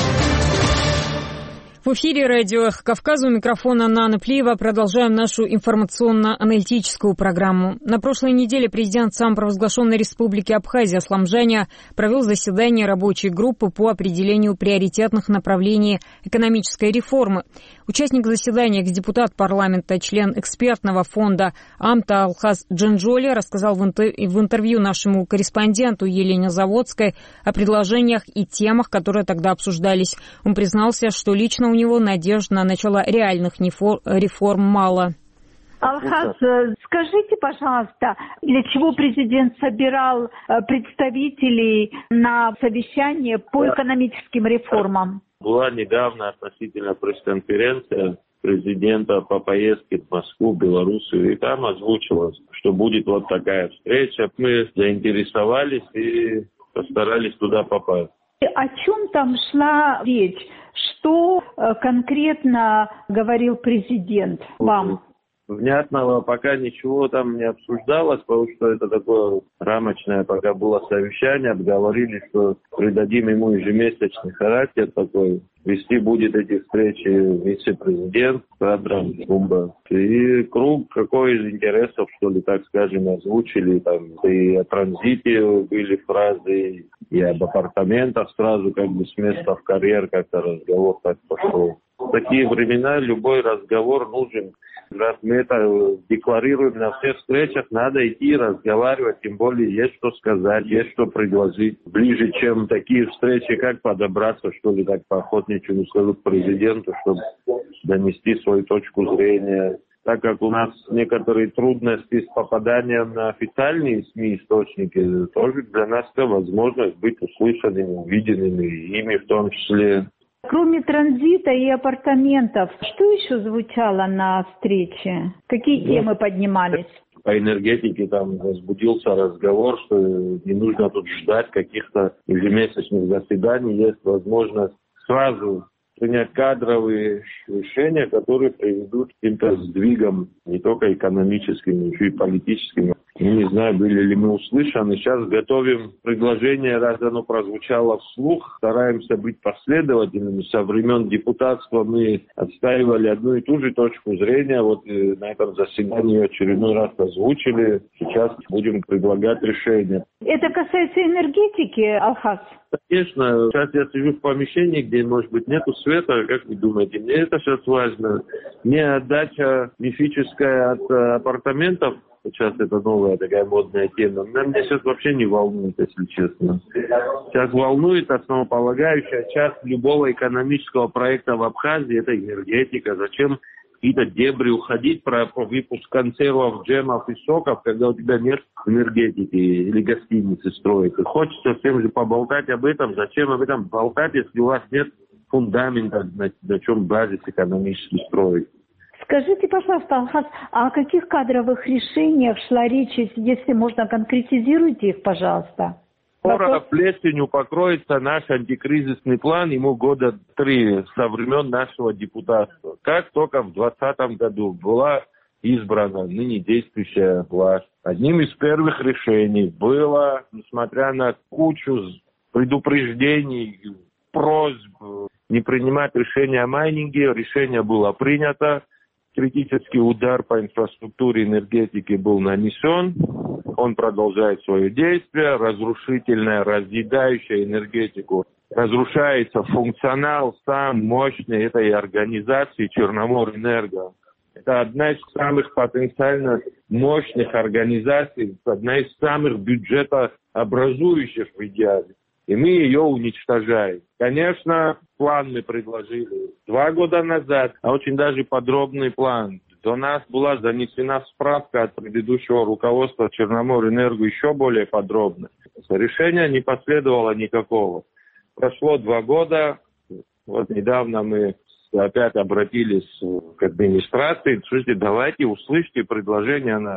В эфире радио «Эхо Кавказа», у микрофона Нана Плиева. Продолжаем нашу информационно-аналитическую программу. На прошлой неделе президент самопровозглашенной республики Абхазия Аслам Джаня провел заседание рабочей группы по определению приоритетных направлений экономической реформы. Участник заседания, экс-депутат парламента, член экспертного фонда АМТА Алхаз Джинджоли рассказал в интервью нашему корреспонденту Елене Заводской о предложениях и темах, которые тогда обсуждались. Он признался, что лично у него надежд на начало реальных реформ мало. Алхаз, скажите, пожалуйста, для чего президент собирал представителей на совещание по экономическим реформам? Была недавно относительно пресс-конференция президента по поездке в Москву, Белоруссию, и там озвучилось, что будет вот такая встреча. Мы заинтересовались и постарались туда попасть. О чем там шла речь? Что конкретно говорил президент вам? Внятного пока ничего там не обсуждалось, потому что это такое рамочное пока было совещание. Обговорили, что придадим ему ежемесячный характер такой. Вести будет эти встречи вице-президент Радрам Гумба. И круг какой из интересов, что ли, так скажем, озвучили. Там и о транзите были фразы, и об апартаментах сразу как бы с места в карьер как-то разговор так пошел. В такие времена любой разговор нужен. Раз мы это декларируем на всех встречах, надо идти разговаривать, тем более есть что сказать, есть что предложить. Ближе, чем такие встречи, как подобраться, что ли, так поохотничьему скажу президенту, чтобы донести свою точку зрения. Так как у нас некоторые трудности с попаданием на официальные СМИ источники, тоже для нас это возможность быть услышанными, увиденными, ими в том числе. Кроме транзита и апартаментов, что еще звучало на встрече? Какие темы поднимались? По энергетике там возбудился разговор, что не нужно тут ждать каких-то ежемесячных заседаний. Есть возможность сразу принять кадровые решения, которые приведут к каким-то сдвигам не только экономическим, но еще и политическим. Не знаю, были ли мы услышаны. Сейчас готовим предложение, раз оно прозвучало вслух. Стараемся быть последовательными. Со времен депутатства мы отстаивали одну и ту же точку зрения. Вот на этом заседании очередной раз озвучили. Сейчас будем предлагать решение. Это касается энергетики, Алхаз? Конечно. Сейчас я сижу в помещении, где, может быть, нету света. Как вы думаете, мне это сейчас важно? Мне отдача мифическая от апартаментов. Сейчас это новая такая модная тема. Меня сейчас вообще не волнует, если честно. Сейчас волнует основополагающая часть любого экономического проекта в Абхазии – это энергетика. Зачем какие-то дебри уходить про выпуск консервов, джемов и соков, когда у тебя нет энергетики или гостиницы строить. Хочется всем же поболтать об этом. Зачем об этом болтать, если у вас нет фундамента, на, на чем базис экономически строить? Скажите, пожалуйста, Алхаз, а о каких кадровых решениях шла речь, если можно, конкретизируйте их, пожалуйста? Скоро плесенью покроется наш антикризисный план, ему года три со времен нашего депутатства. Как только в двадцатом году была избрана ныне действующая власть, одним из первых решений было, несмотря на кучу предупреждений, просьб не принимать решение о майнинге, решение было принято. Критический удар по инфраструктуре энергетики был нанесен. Он продолжает свое действие. Разрушительная, разъедающая энергетику. Разрушается функционал сам мощный этой организации Черноморэнерго. Это одна из самых потенциально мощных организаций, одна из самых бюджетообразующих в идеале. И мы ее уничтожаем. Конечно, план мы предложили два года назад, а очень даже подробный план. До нас была занесена справка от предыдущего руководства Черноморэнерго еще более подробно. Решения не последовало никакого. Прошло два года. Вот недавно мы опять обратились к администрации. Слушайте, давайте услышьте предложения наши.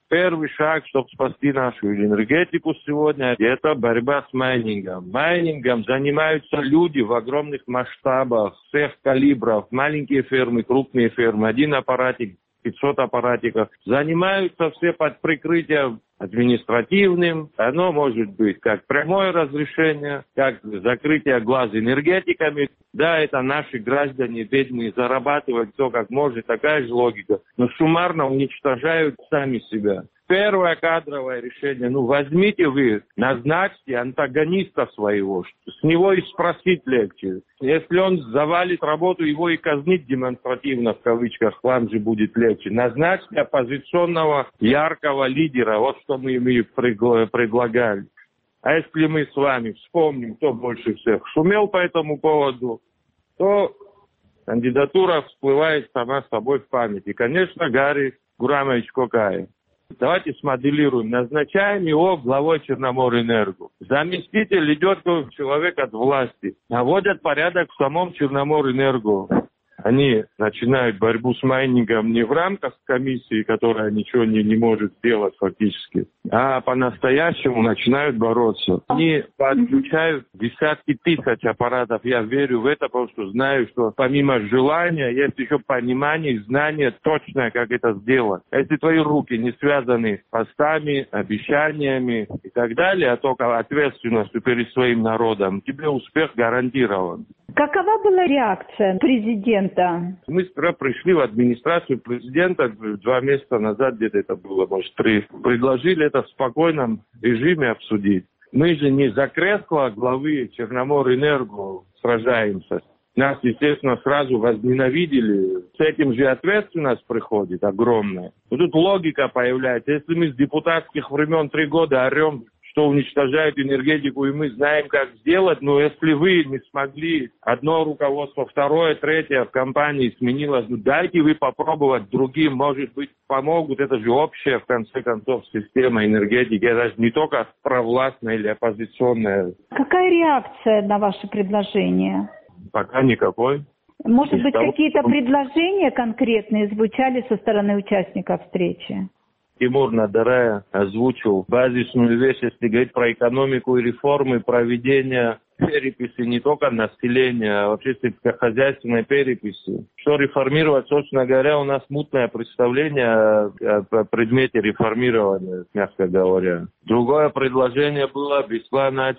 Первый шаг, чтобы спасти нашу энергетику сегодня, это борьба с майнингом. Майнингом занимаются люди в огромных масштабах, всех калибров, маленькие фермы, крупные фермы, один аппаратик, пятьсот аппаратиков. Занимаются все под прикрытием административным. Оно может быть как прямое разрешение, как закрытие глаз энергетиками. Да, это наши граждане бедные, зарабатывают все как может, такая же логика. Но суммарно уничтожают сами себя. Первое кадровое решение, ну возьмите вы, назначьте антагониста своего, с него и спросить легче. Если он завалит работу, его и казнить демонстративно, в кавычках, вам же будет легче. Назначьте оппозиционного яркого лидера, вот что мы им и предлагали. А если мы с вами вспомним, кто больше всех шумел по этому поводу, то кандидатура всплывает сама собой в памяти. Конечно, Гарри Гурамович Кокаев. Давайте смоделируем. Назначаем его главой Черноморэнерго. Заместитель идет как человек от власти. Наводят порядок в самом Черноморэнерго. Они начинают борьбу с майнингом не в рамках комиссии, которая ничего не, не может сделать фактически, а по-настоящему начинают бороться. Они подключают десятки тысяч аппаратов. Я верю в это, потому что знаю, что помимо желания есть еще понимание и знание точное, как это сделать. Если твои руки не связаны постами, обещаниями и так далее, а только ответственностью перед своим народом, тебе успех гарантирован. Какова была реакция президента? Мы сперва пришли в администрацию президента два месяца назад, где-то это было, может, три. Предложили это в спокойном режиме обсудить. Мы же не за кресло главы Черноморэнерго сражаемся. Нас, естественно, сразу возненавидели. С этим же ответственность приходит огромная. Но тут логика появляется. Если мы с депутатских времен три года орем, что уничтожает энергетику, и мы знаем, как сделать, но если вы не смогли, одно руководство, второе, третье в компании сменилось, ну дайте вы попробовать другим, может быть, помогут. Это же общая, в конце концов, система энергетики. Это же не только провластная или оппозиционная. Какая реакция на ваше предложение? Пока никакой. Может Из быть, того, какие-то что... предложения конкретные звучали со стороны участников встречи? Тимур Надарая озвучил базисную вещь, если говорить про экономику и реформы, проведения переписи не только населения, а вообще сельскохозяйственной переписи. Что реформировать, собственно говоря, у нас мутное представление о предмете реформирования, мягко говоря. Другое предложение было бесплатно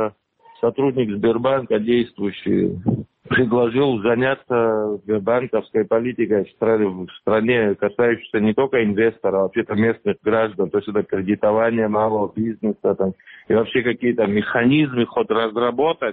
сотрудник Сбербанка действующий предложил заняться банковской политикой в стране, касающейся не только инвесторов, а вообще-то местных граждан. То есть это кредитование малого бизнеса там, и вообще какие-то механизмы хоть разработать.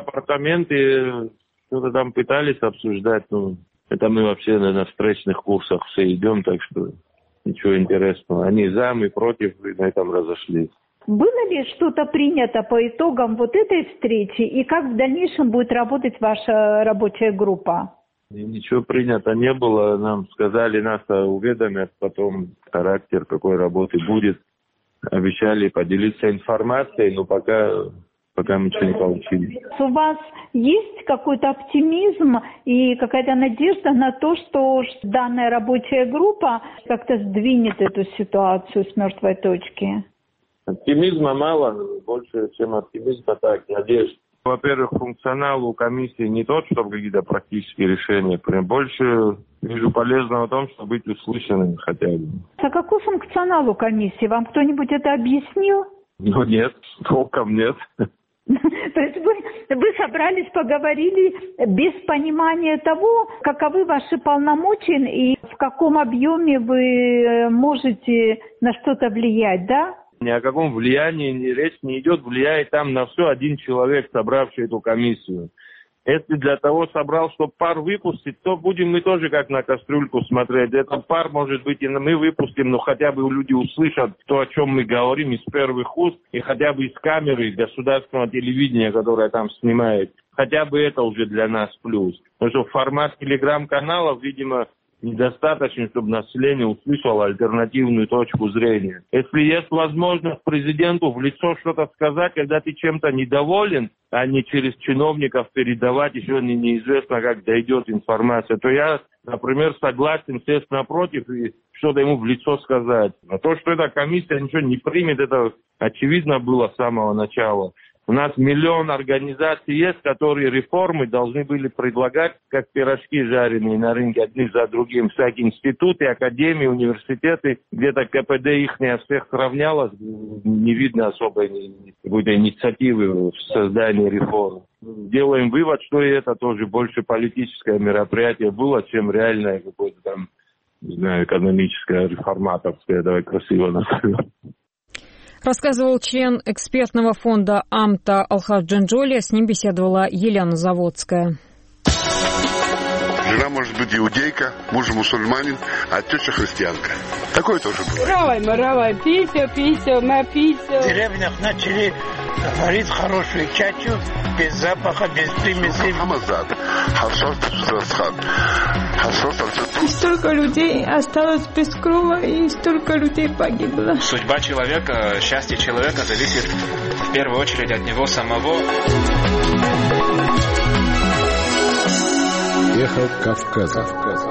Апартаменты что-то там пытались обсуждать. Ну, это мы вообще на встречных курсах все идем, так что ничего интересного. Они за, мы против, и на этом разошлись. Было ли что-то принято по итогам вот этой встречи и как в дальнейшем будет работать ваша рабочая группа? Ничего принято не было. Нам сказали, нас уведомят потом характер какой работы будет. Обещали поделиться информацией, но пока, пока мы ничего не получили. У вас есть какой-то оптимизм и какая-то надежда на то, что данная рабочая группа как-то сдвинет эту ситуацию с мертвой точки? Оптимизма мало, больше, чем оптимизма, так, надежда. Во-первых, функционал у комиссии не тот, чтобы какие-то практические решения. Прям больше вижу полезного в том, чтобы быть услышанным хотя бы. А какой функционал у комиссии? Вам кто-нибудь это объяснил? Ну нет, толком нет. То есть вы, вы собрались, поговорили без понимания того, каковы ваши полномочия и в каком объеме вы можете на что-то влиять, да? Ни о каком влиянии речь не идет, влияет там на все один человек, собравший эту комиссию. Если для того собрал, чтобы пар выпустить, то будем мы тоже как на кастрюльку смотреть. Этот пар, может быть, и мы выпустим, но хотя бы люди услышат то, о чем мы говорим из первых уст, и хотя бы из камеры государственного телевидения, которое там снимает. Хотя бы это уже для нас плюс. Потому что формат телеграм-каналов, видимо, недостаточно, чтобы население услышало альтернативную точку зрения. Если есть возможность президенту в лицо что-то сказать, когда ты чем-то недоволен, а не через чиновников передавать, еще не, неизвестно, как дойдет информация, то я, например, согласен сесть напротив и что-то ему в лицо сказать. А то, что эта комиссия ничего не примет, это очевидно было с самого начала. У нас миллион организаций есть, которые реформы должны были предлагать, как пирожки жареные на рынке, одни за другим. Всякие институты, академии, университеты, где-то КПД их всех сравнялось, не видно особой какой-то инициативы в создании реформ. Делаем вывод, что и это тоже больше политическое мероприятие было, чем реальное какое-то там, не знаю, экономическое, реформаторское, давай красиво назовем. Рассказывал член экспертного фонда АМТА Алхаз Джинджоли. С ним беседовала Елена Заводская. Жена может быть иудейка, муж мусульманин, а теща христианка. Такое тоже бывает. Равай, маравай, писю, писю, ма писю. В деревнях начали варить хорошую чачу, без запаха, без примесей. И столько людей осталось без крова, и столько людей погибло. Судьба человека, счастье человека зависит в первую очередь от него самого. Эхо Кавказа.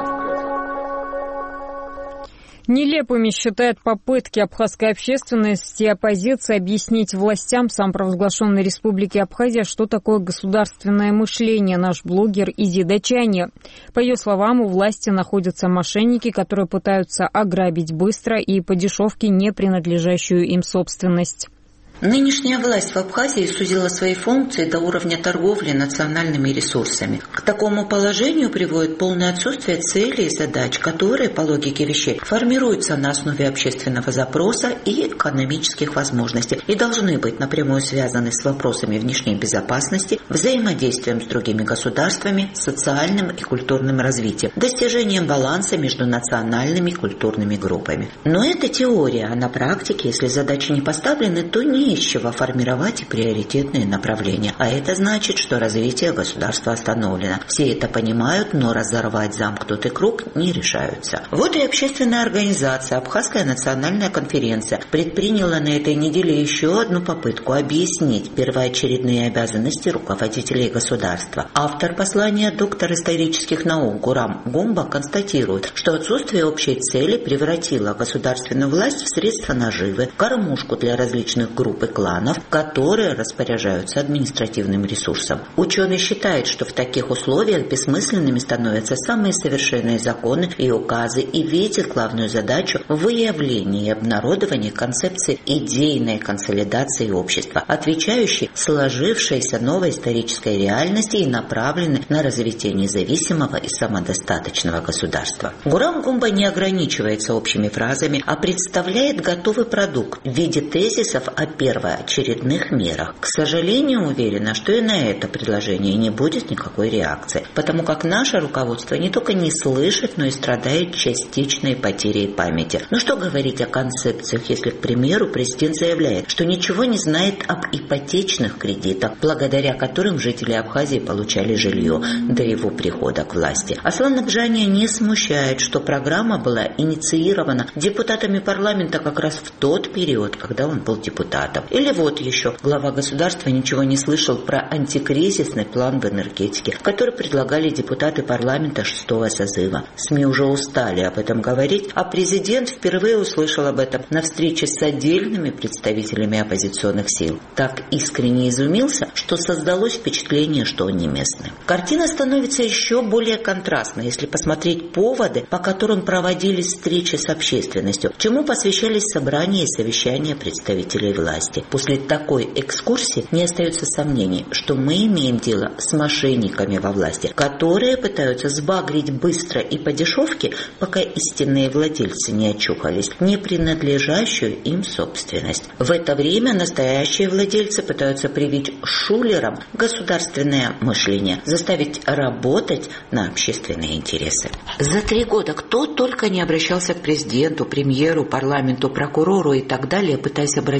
Нелепыми считает попытки абхазской общественности и оппозиции объяснить властям самопровозглашенной республики Абхазия, что такое государственное мышление, наш блогер Изи Дачани. По ее словам, у власти находятся мошенники, которые пытаются ограбить быстро и по дешевке не принадлежащую им собственность. Нынешняя власть в Абхазии сузила свои функции до уровня торговли национальными ресурсами. К такому положению приводит полное отсутствие целей и задач, которые, по логике вещей, формируются на основе общественного запроса и экономических возможностей и должны быть напрямую связаны с вопросами внешней безопасности, взаимодействием с другими государствами, социальным и культурным развитием, достижением баланса между национальными и культурными группами. Но это теория, а на практике, если задачи не поставлены, то не из чего формировать и приоритетные направления. А это значит, что развитие государства остановлено. Все это понимают, но разорвать замкнутый круг не решаются. Вот и общественная организация «Абхазская национальная конференция» предприняла на этой неделе еще одну попытку объяснить первоочередные обязанности руководителей государства. Автор послания, доктор исторических наук Гурам Гумба, констатирует, что отсутствие общей цели превратило государственную власть в средство наживы, кормушку для различных групп и кланов, которые распоряжаются административным ресурсом. Ученый считает, что в таких условиях бессмысленными становятся самые совершенные законы и указы и видит главную задачу в выявлении и обнародовании концепции идейной консолидации общества, отвечающей сложившейся новой исторической реальности и направленной на развитие независимого и самодостаточного государства. Гурам Гумба не ограничивается общими фразами, а представляет готовый продукт в виде тезисов о первоочередных мерах. К сожалению, уверена, что и на это предложение не будет никакой реакции, потому как наше руководство не только не слышит, но и страдает частичной потерей памяти. Но что говорить о концепциях, если, к примеру, президент заявляет, что ничего не знает об ипотечных кредитах, благодаря которым жители Абхазии получали жилье до его прихода к власти. Аслан Акжания не смущает, что программа была инициирована депутатами парламента как раз в тот период, когда он был депутатом. Или вот еще, глава государства ничего не слышал про антикризисный план в энергетике, который предлагали депутаты парламента шестого созыва. СМИ уже устали об этом говорить, а президент впервые услышал об этом на встрече с отдельными представителями оппозиционных сил. Так искренне изумился, что создалось впечатление, что он не местный. Картина становится еще более контрастной, если посмотреть поводы, по которым проводились встречи с общественностью, чему посвящались собрания и совещания представителей власти. После такой экскурсии не остается сомнений, что мы имеем дело с мошенниками во власти, которые пытаются сбагрить быстро и по дешевке, пока истинные владельцы не очухались, не принадлежащую им собственность. В это время настоящие владельцы пытаются привить шулерам государственное мышление, заставить работать на общественные интересы. За три года кто только не обращался к президенту, премьеру, парламенту, прокурору и так далее, пытаясь обратить их внимание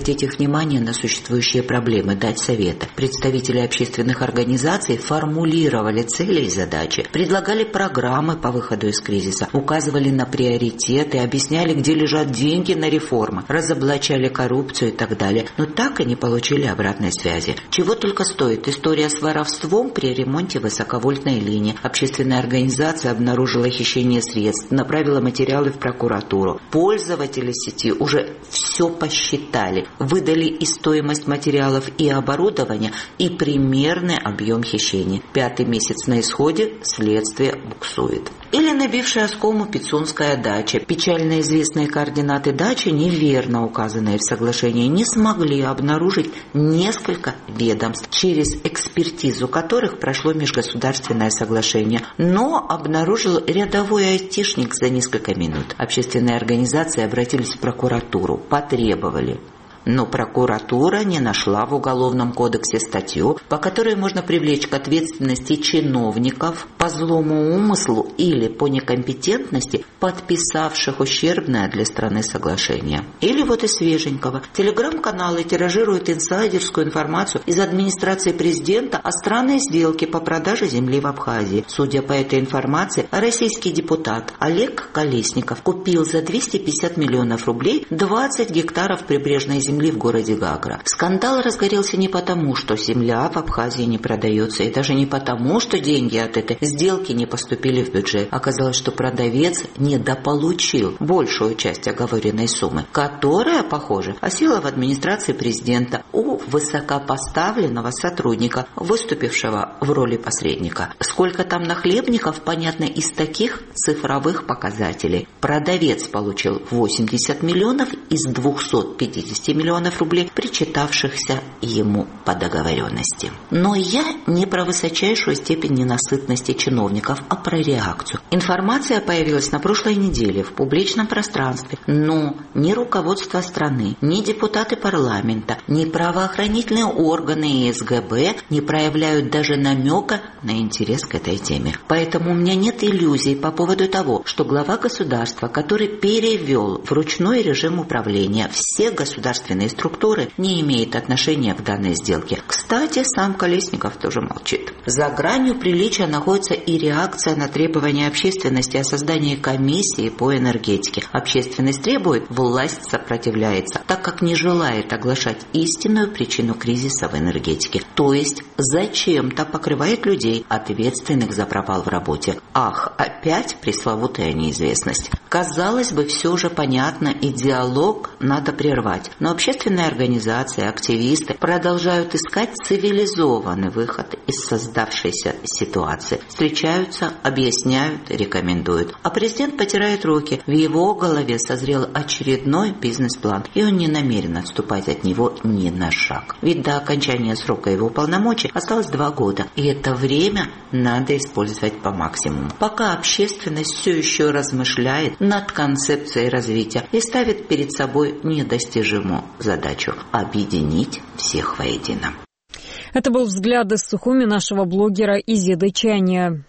внимание на существующие проблемы, дать советы. Представители общественных организаций формулировали цели и задачи, предлагали программы по выходу из кризиса, указывали на приоритеты, объясняли, где лежат деньги на реформы, разоблачали коррупцию и так далее. Но так и не получили обратной связи. Чего только стоит история с воровством при ремонте высоковольтной линии. Общественная организация обнаружила хищение средств, направила материалы в прокуратуру. Пользователи сети уже все посчитали, выдали и стоимость материалов, и оборудования, и примерный объем хищений. Пятый месяц на исходе, следствие буксует. Или набившая оскому Пицунская дача. Печально известные координаты дачи, неверно указанные в соглашении, не смогли обнаружить несколько ведомств, через экспертизу которых прошло межгосударственное соглашение, но обнаружил рядовой айтишник за несколько минут. Общественные организации обратились в прокуратуру, потребовали. Но прокуратура не нашла в Уголовном кодексе статью, по которой можно привлечь к ответственности чиновников по злому умыслу или по некомпетентности, подписавших ущербное для страны соглашение. Или вот и свеженького. Телеграм-каналы тиражируют инсайдерскую информацию из администрации президента о странной сделке по продаже земли в Абхазии. Судя по этой информации, российский депутат Олег Колесников купил за двести пятьдесят миллионов рублей двадцать гектаров прибрежной земли земли в городе Гагра. Скандал разгорелся не потому, что земля в Абхазии не продается, и даже не потому, что деньги от этой сделки не поступили в бюджет. Оказалось, что продавец недополучил большую часть оговоренной суммы, которая, похоже, осела в администрации президента у высокопоставленного сотрудника, выступившего в роли посредника. Сколько там нахлебников, понятно из таких цифровых показателей. Продавец получил восемьдесят миллионов из двухсот пятидесяти миллионов рублей, причитавшихся ему по договоренности. Но я не про высочайшую степень ненасытности чиновников, а про реакцию. Информация появилась на прошлой неделе в публичном пространстве, но ни руководство страны, ни депутаты парламента, ни правоохранительные органы и СГБ не проявляют даже намека на интерес к этой теме. Поэтому у меня нет иллюзий по поводу того, что глава государства, который перевел в ручной режим управления все государственные структуры, не имеет отношения к данной сделке. Кстати, сам Колесников тоже молчит. За гранью приличия находится и реакция на требования общественности о создании комиссии по энергетике. Общественность требует, власть сопротивляется, так как не желает оглашать истинную причину кризиса в энергетике. То есть зачем-то покрывает людей, ответственных за провал в работе. Ах, опять пресловутая неизвестность. Казалось бы, все же понятно, и диалог надо прервать. Но общественные организации, активисты продолжают искать цивилизованный выход из создавшейся ситуации. Встречаются, объясняют, рекомендуют. А президент потирает руки. В его голове созрел очередной бизнес-план, и он не намерен отступать от него ни на шаг. Ведь до окончания срока его полномочий осталось два года, и это время надо использовать по максимуму. Пока общественность все еще размышляет над концепцией развития и ставит перед собой недостижимую задачу – объединить всех воедино. Это был взгляд из Сухуми нашего блогера Изиды Чания.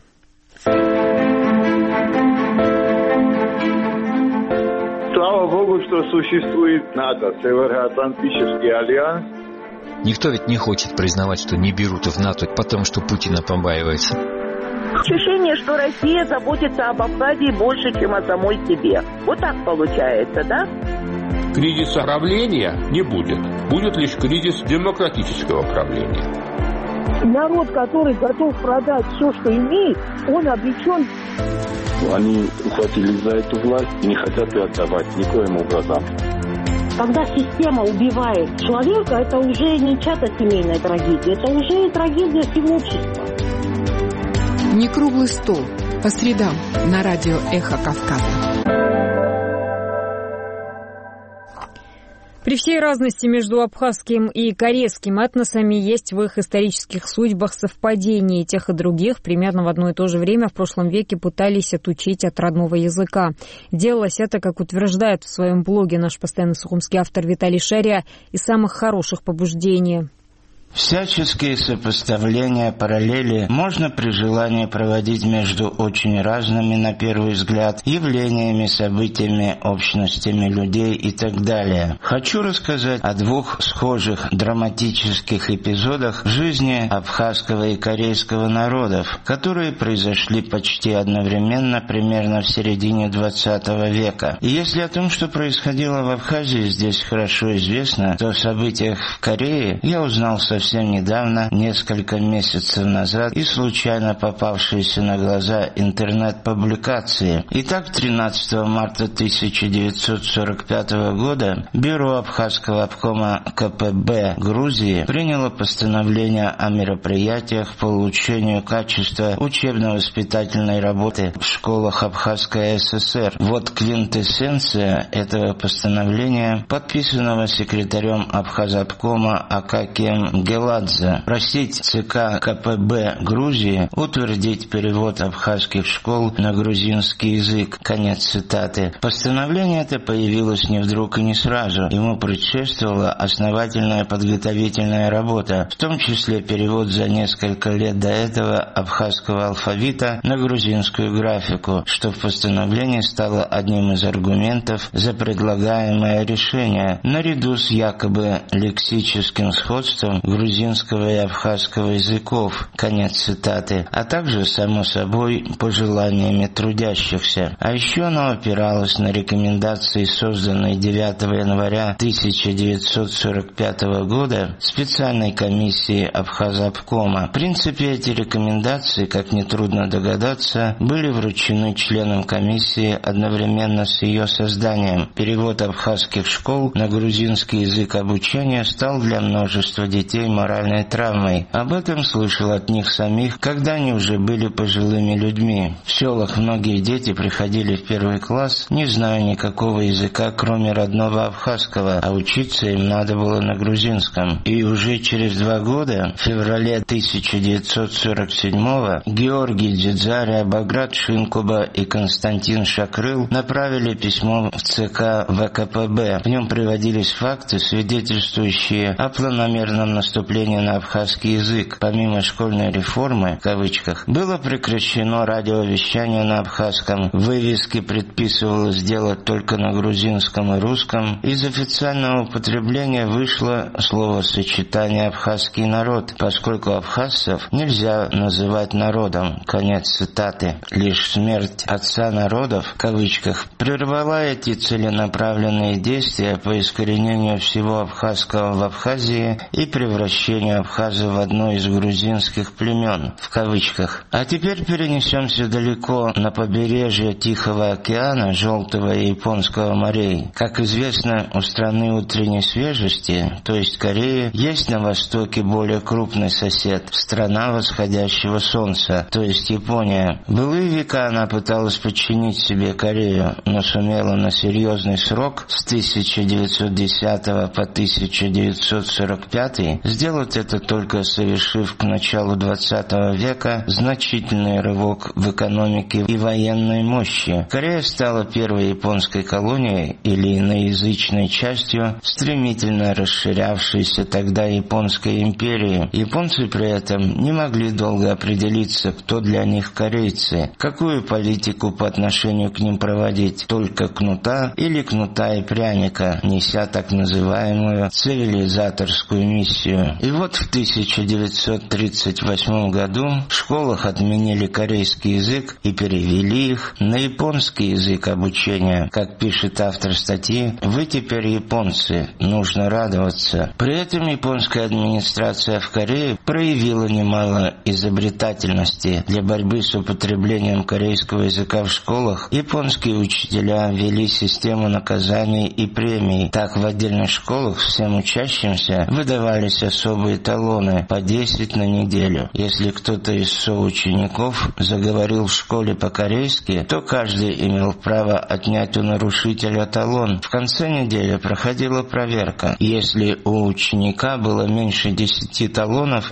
Слава Богу, что существует НАТО, Североатлантический альянс. Никто ведь не хочет признавать, что не берут в НАТО, потому что Путина побаивается. Ощущение, что Россия заботится об Абхазии больше, чем о самой себе. Вот так получается, да? Кризиса правления не будет. Будет лишь кризис демократического правления. Народ, который готов продать все, что имеет, он обречен. Они ухватились за эту власть и не хотят ее отдавать никоим образом. Когда система убивает человека, это уже не чья-то семейная трагедия, это уже трагедия всего общества. Не круглый стол. По средам на радио «Эхо Кавказа». При всей разности между абхазским и карельским этносами есть в их исторических судьбах совпадения. Тех и других примерно в одно и то же время в прошлом веке пытались отучить от родного языка. Делалось это, как утверждает в своем блоге наш постоянный сухумский автор Виталий Шария, из самых хороших побуждений. Всяческие сопоставления, параллели можно при желании проводить между очень разными, на первый взгляд, явлениями, событиями, общностями людей и так далее. Хочу рассказать о двух схожих драматических эпизодах в жизни абхазского и корейского народов, которые произошли почти одновременно, примерно в середине двадцатого века. И если о том, что происходило в Абхазии, здесь хорошо известно, то о событиях в Корее я узнал совсем совсем недавно, несколько месяцев назад, и случайно попавшиеся на глаза интернет-публикации. Итак, тринадцатого марта тысяча девятьсот сорок пятого года Бюро Абхазского обкома ка пэ бэ Грузии приняло постановление о мероприятиях по улучшению качества учебно-воспитательной работы в школах Абхазской эс эс эр. Вот квинтэссенция этого постановления, подписанного секретарем Абхазобкома Акакием Геладзе: просить ЦК ка пэ бэ Грузии утвердить перевод абхазских школ на грузинский язык. Конец цитаты. Постановление это появилось не вдруг и не сразу. Ему предшествовала основательная подготовительная работа, в том числе перевод за несколько лет до этого абхазского алфавита на грузинскую графику, что в постановлении стало одним из аргументов за предлагаемое решение, наряду с якобы лексическим сходством грузинского и абхазского языков, конец цитаты, а также, само собой, пожеланиями трудящихся. А еще оно опиралось на рекомендации, созданные девятого января тысяча девятьсот сорок пятого года специальной комиссией Абхазобкома. В принципе, эти рекомендации, как нетрудно догадаться, были вручены членам комиссии одновременно с ее созданием. Перевод абхазских школ на грузинский язык обучения стал для множества детей моральной травмой. Об этом слышал от них самих, когда они уже были пожилыми людьми. В селах многие дети приходили в первый класс, не зная никакого языка, кроме родного абхазского, а учиться им надо было на грузинском. И уже через два года, в феврале тысяча девятьсот сорок седьмого, Георгий Дзидзаря, Баграт Шинкуба и Константин Шакрыл направили письмо в ЦК вэ ка пэ бэ. В нем приводились факты, свидетельствующие о планомерном наступлении на абхазский язык. Помимо школьной реформы, в кавычках, было прекращено радиовещание на абхазском, вывески предписывалось делать только на грузинском и русском, из официального употребления вышло словосочетание «абхазский народ», поскольку абхазцев нельзя называть народом. Конец цитаты. Лишь смерть отца народов, в кавычках, прервала эти целенаправленные действия по искоренению всего абхазского в Абхазии и превращению Абхаза в одно из грузинских племен, в кавычках. А теперь перенесемся далеко на побережье Тихого океана, Желтого и Японского морей. Как известно, у страны утренней свежести, то есть Кореи, есть на востоке более крупный сосед, страна восходящего солнца, то есть Япония. В былые века она пыталась подчинить себе Корею, но сумела на серьезный срок с тысяча девятьсот десятого по тысяча девятьсот сорок пятый сделать это только совершив к началу двадцатого века значительный рывок в экономике и военной мощи. Корея стала первой японской колонией или иноязычной частью стремительно расширявшейся тогда Японской империи. Японцы при этом не могли долго определиться, кто для них корейцы, какую политику по отношению к ним проводить, только кнута или кнута и пряника, неся так называемую цивилизаторскую миссию. И вот в тысяча девятьсот тридцать восьмом году в школах отменили корейский язык и перевели их на японский язык обучения. Как пишет автор статьи, «Вы теперь японцы, нужно радоваться». При этом японская администрация в Корее проявила немало изобретательности. Для борьбы с употреблением корейского языка в школах японские учителя ввели систему наказаний и премий. Так, в отдельных школах всем учащимся выдавались особые талоны по десять на неделю. Если кто-то из соучеников заговорил в школе по-корейски, то каждый имел право отнять у нарушителя талон. В конце недели проходила проверка. Если у ученика было меньше десяти талонов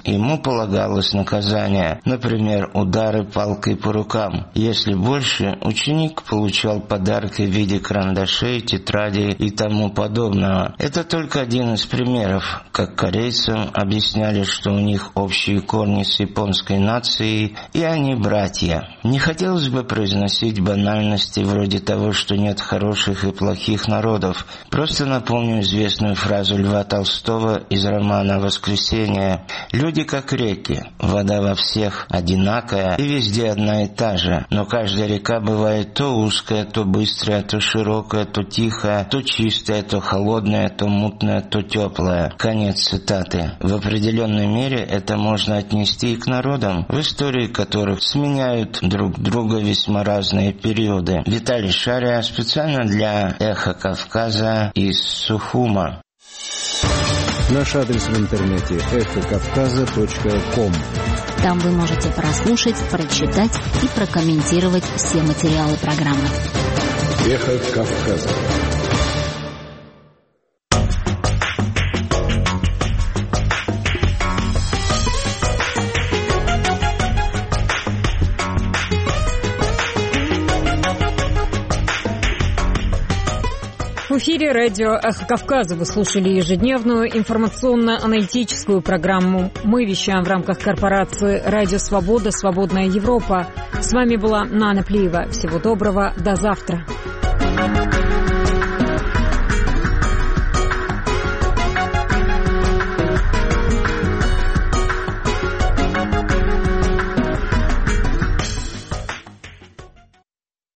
ему полагалось наказание, например, удары палкой по рукам. Если больше, ученик получал подарки в виде карандашей, тетрадей и тому подобного. Это только один из примеров, как корейцам объясняли, что у них общие корни с японской нацией, и они братья. Не хотелось бы произносить банальности вроде того, что нет хороших и плохих народов. Просто напомню известную фразу Льва Толстого из романа «Воскресенье». Люди как реки, вода во всех одинакая и везде одна и та же, но каждая река бывает то узкая, то быстрая, то широкая, то тихая, то чистая, то холодная, то мутная, то теплая. Конец цитаты. В определенной мере это можно отнести и к народам, в истории которых сменяют друг друга весьма разные периоды. Виталий Шария специально для «Эхо Кавказа» из Сухума. Наш адрес в интернете эхо кавказа точка ком. Там вы можете прослушать, прочитать и прокомментировать все материалы программы. Эхо Кавказа. В эфире радио «Эхо Кавказа». Вы слушали ежедневную информационно-аналитическую программу. Мы вещаем в рамках корпорации «Радио Свобода. Свободная Европа». С вами была Нана Плиева. Всего доброго. До завтра.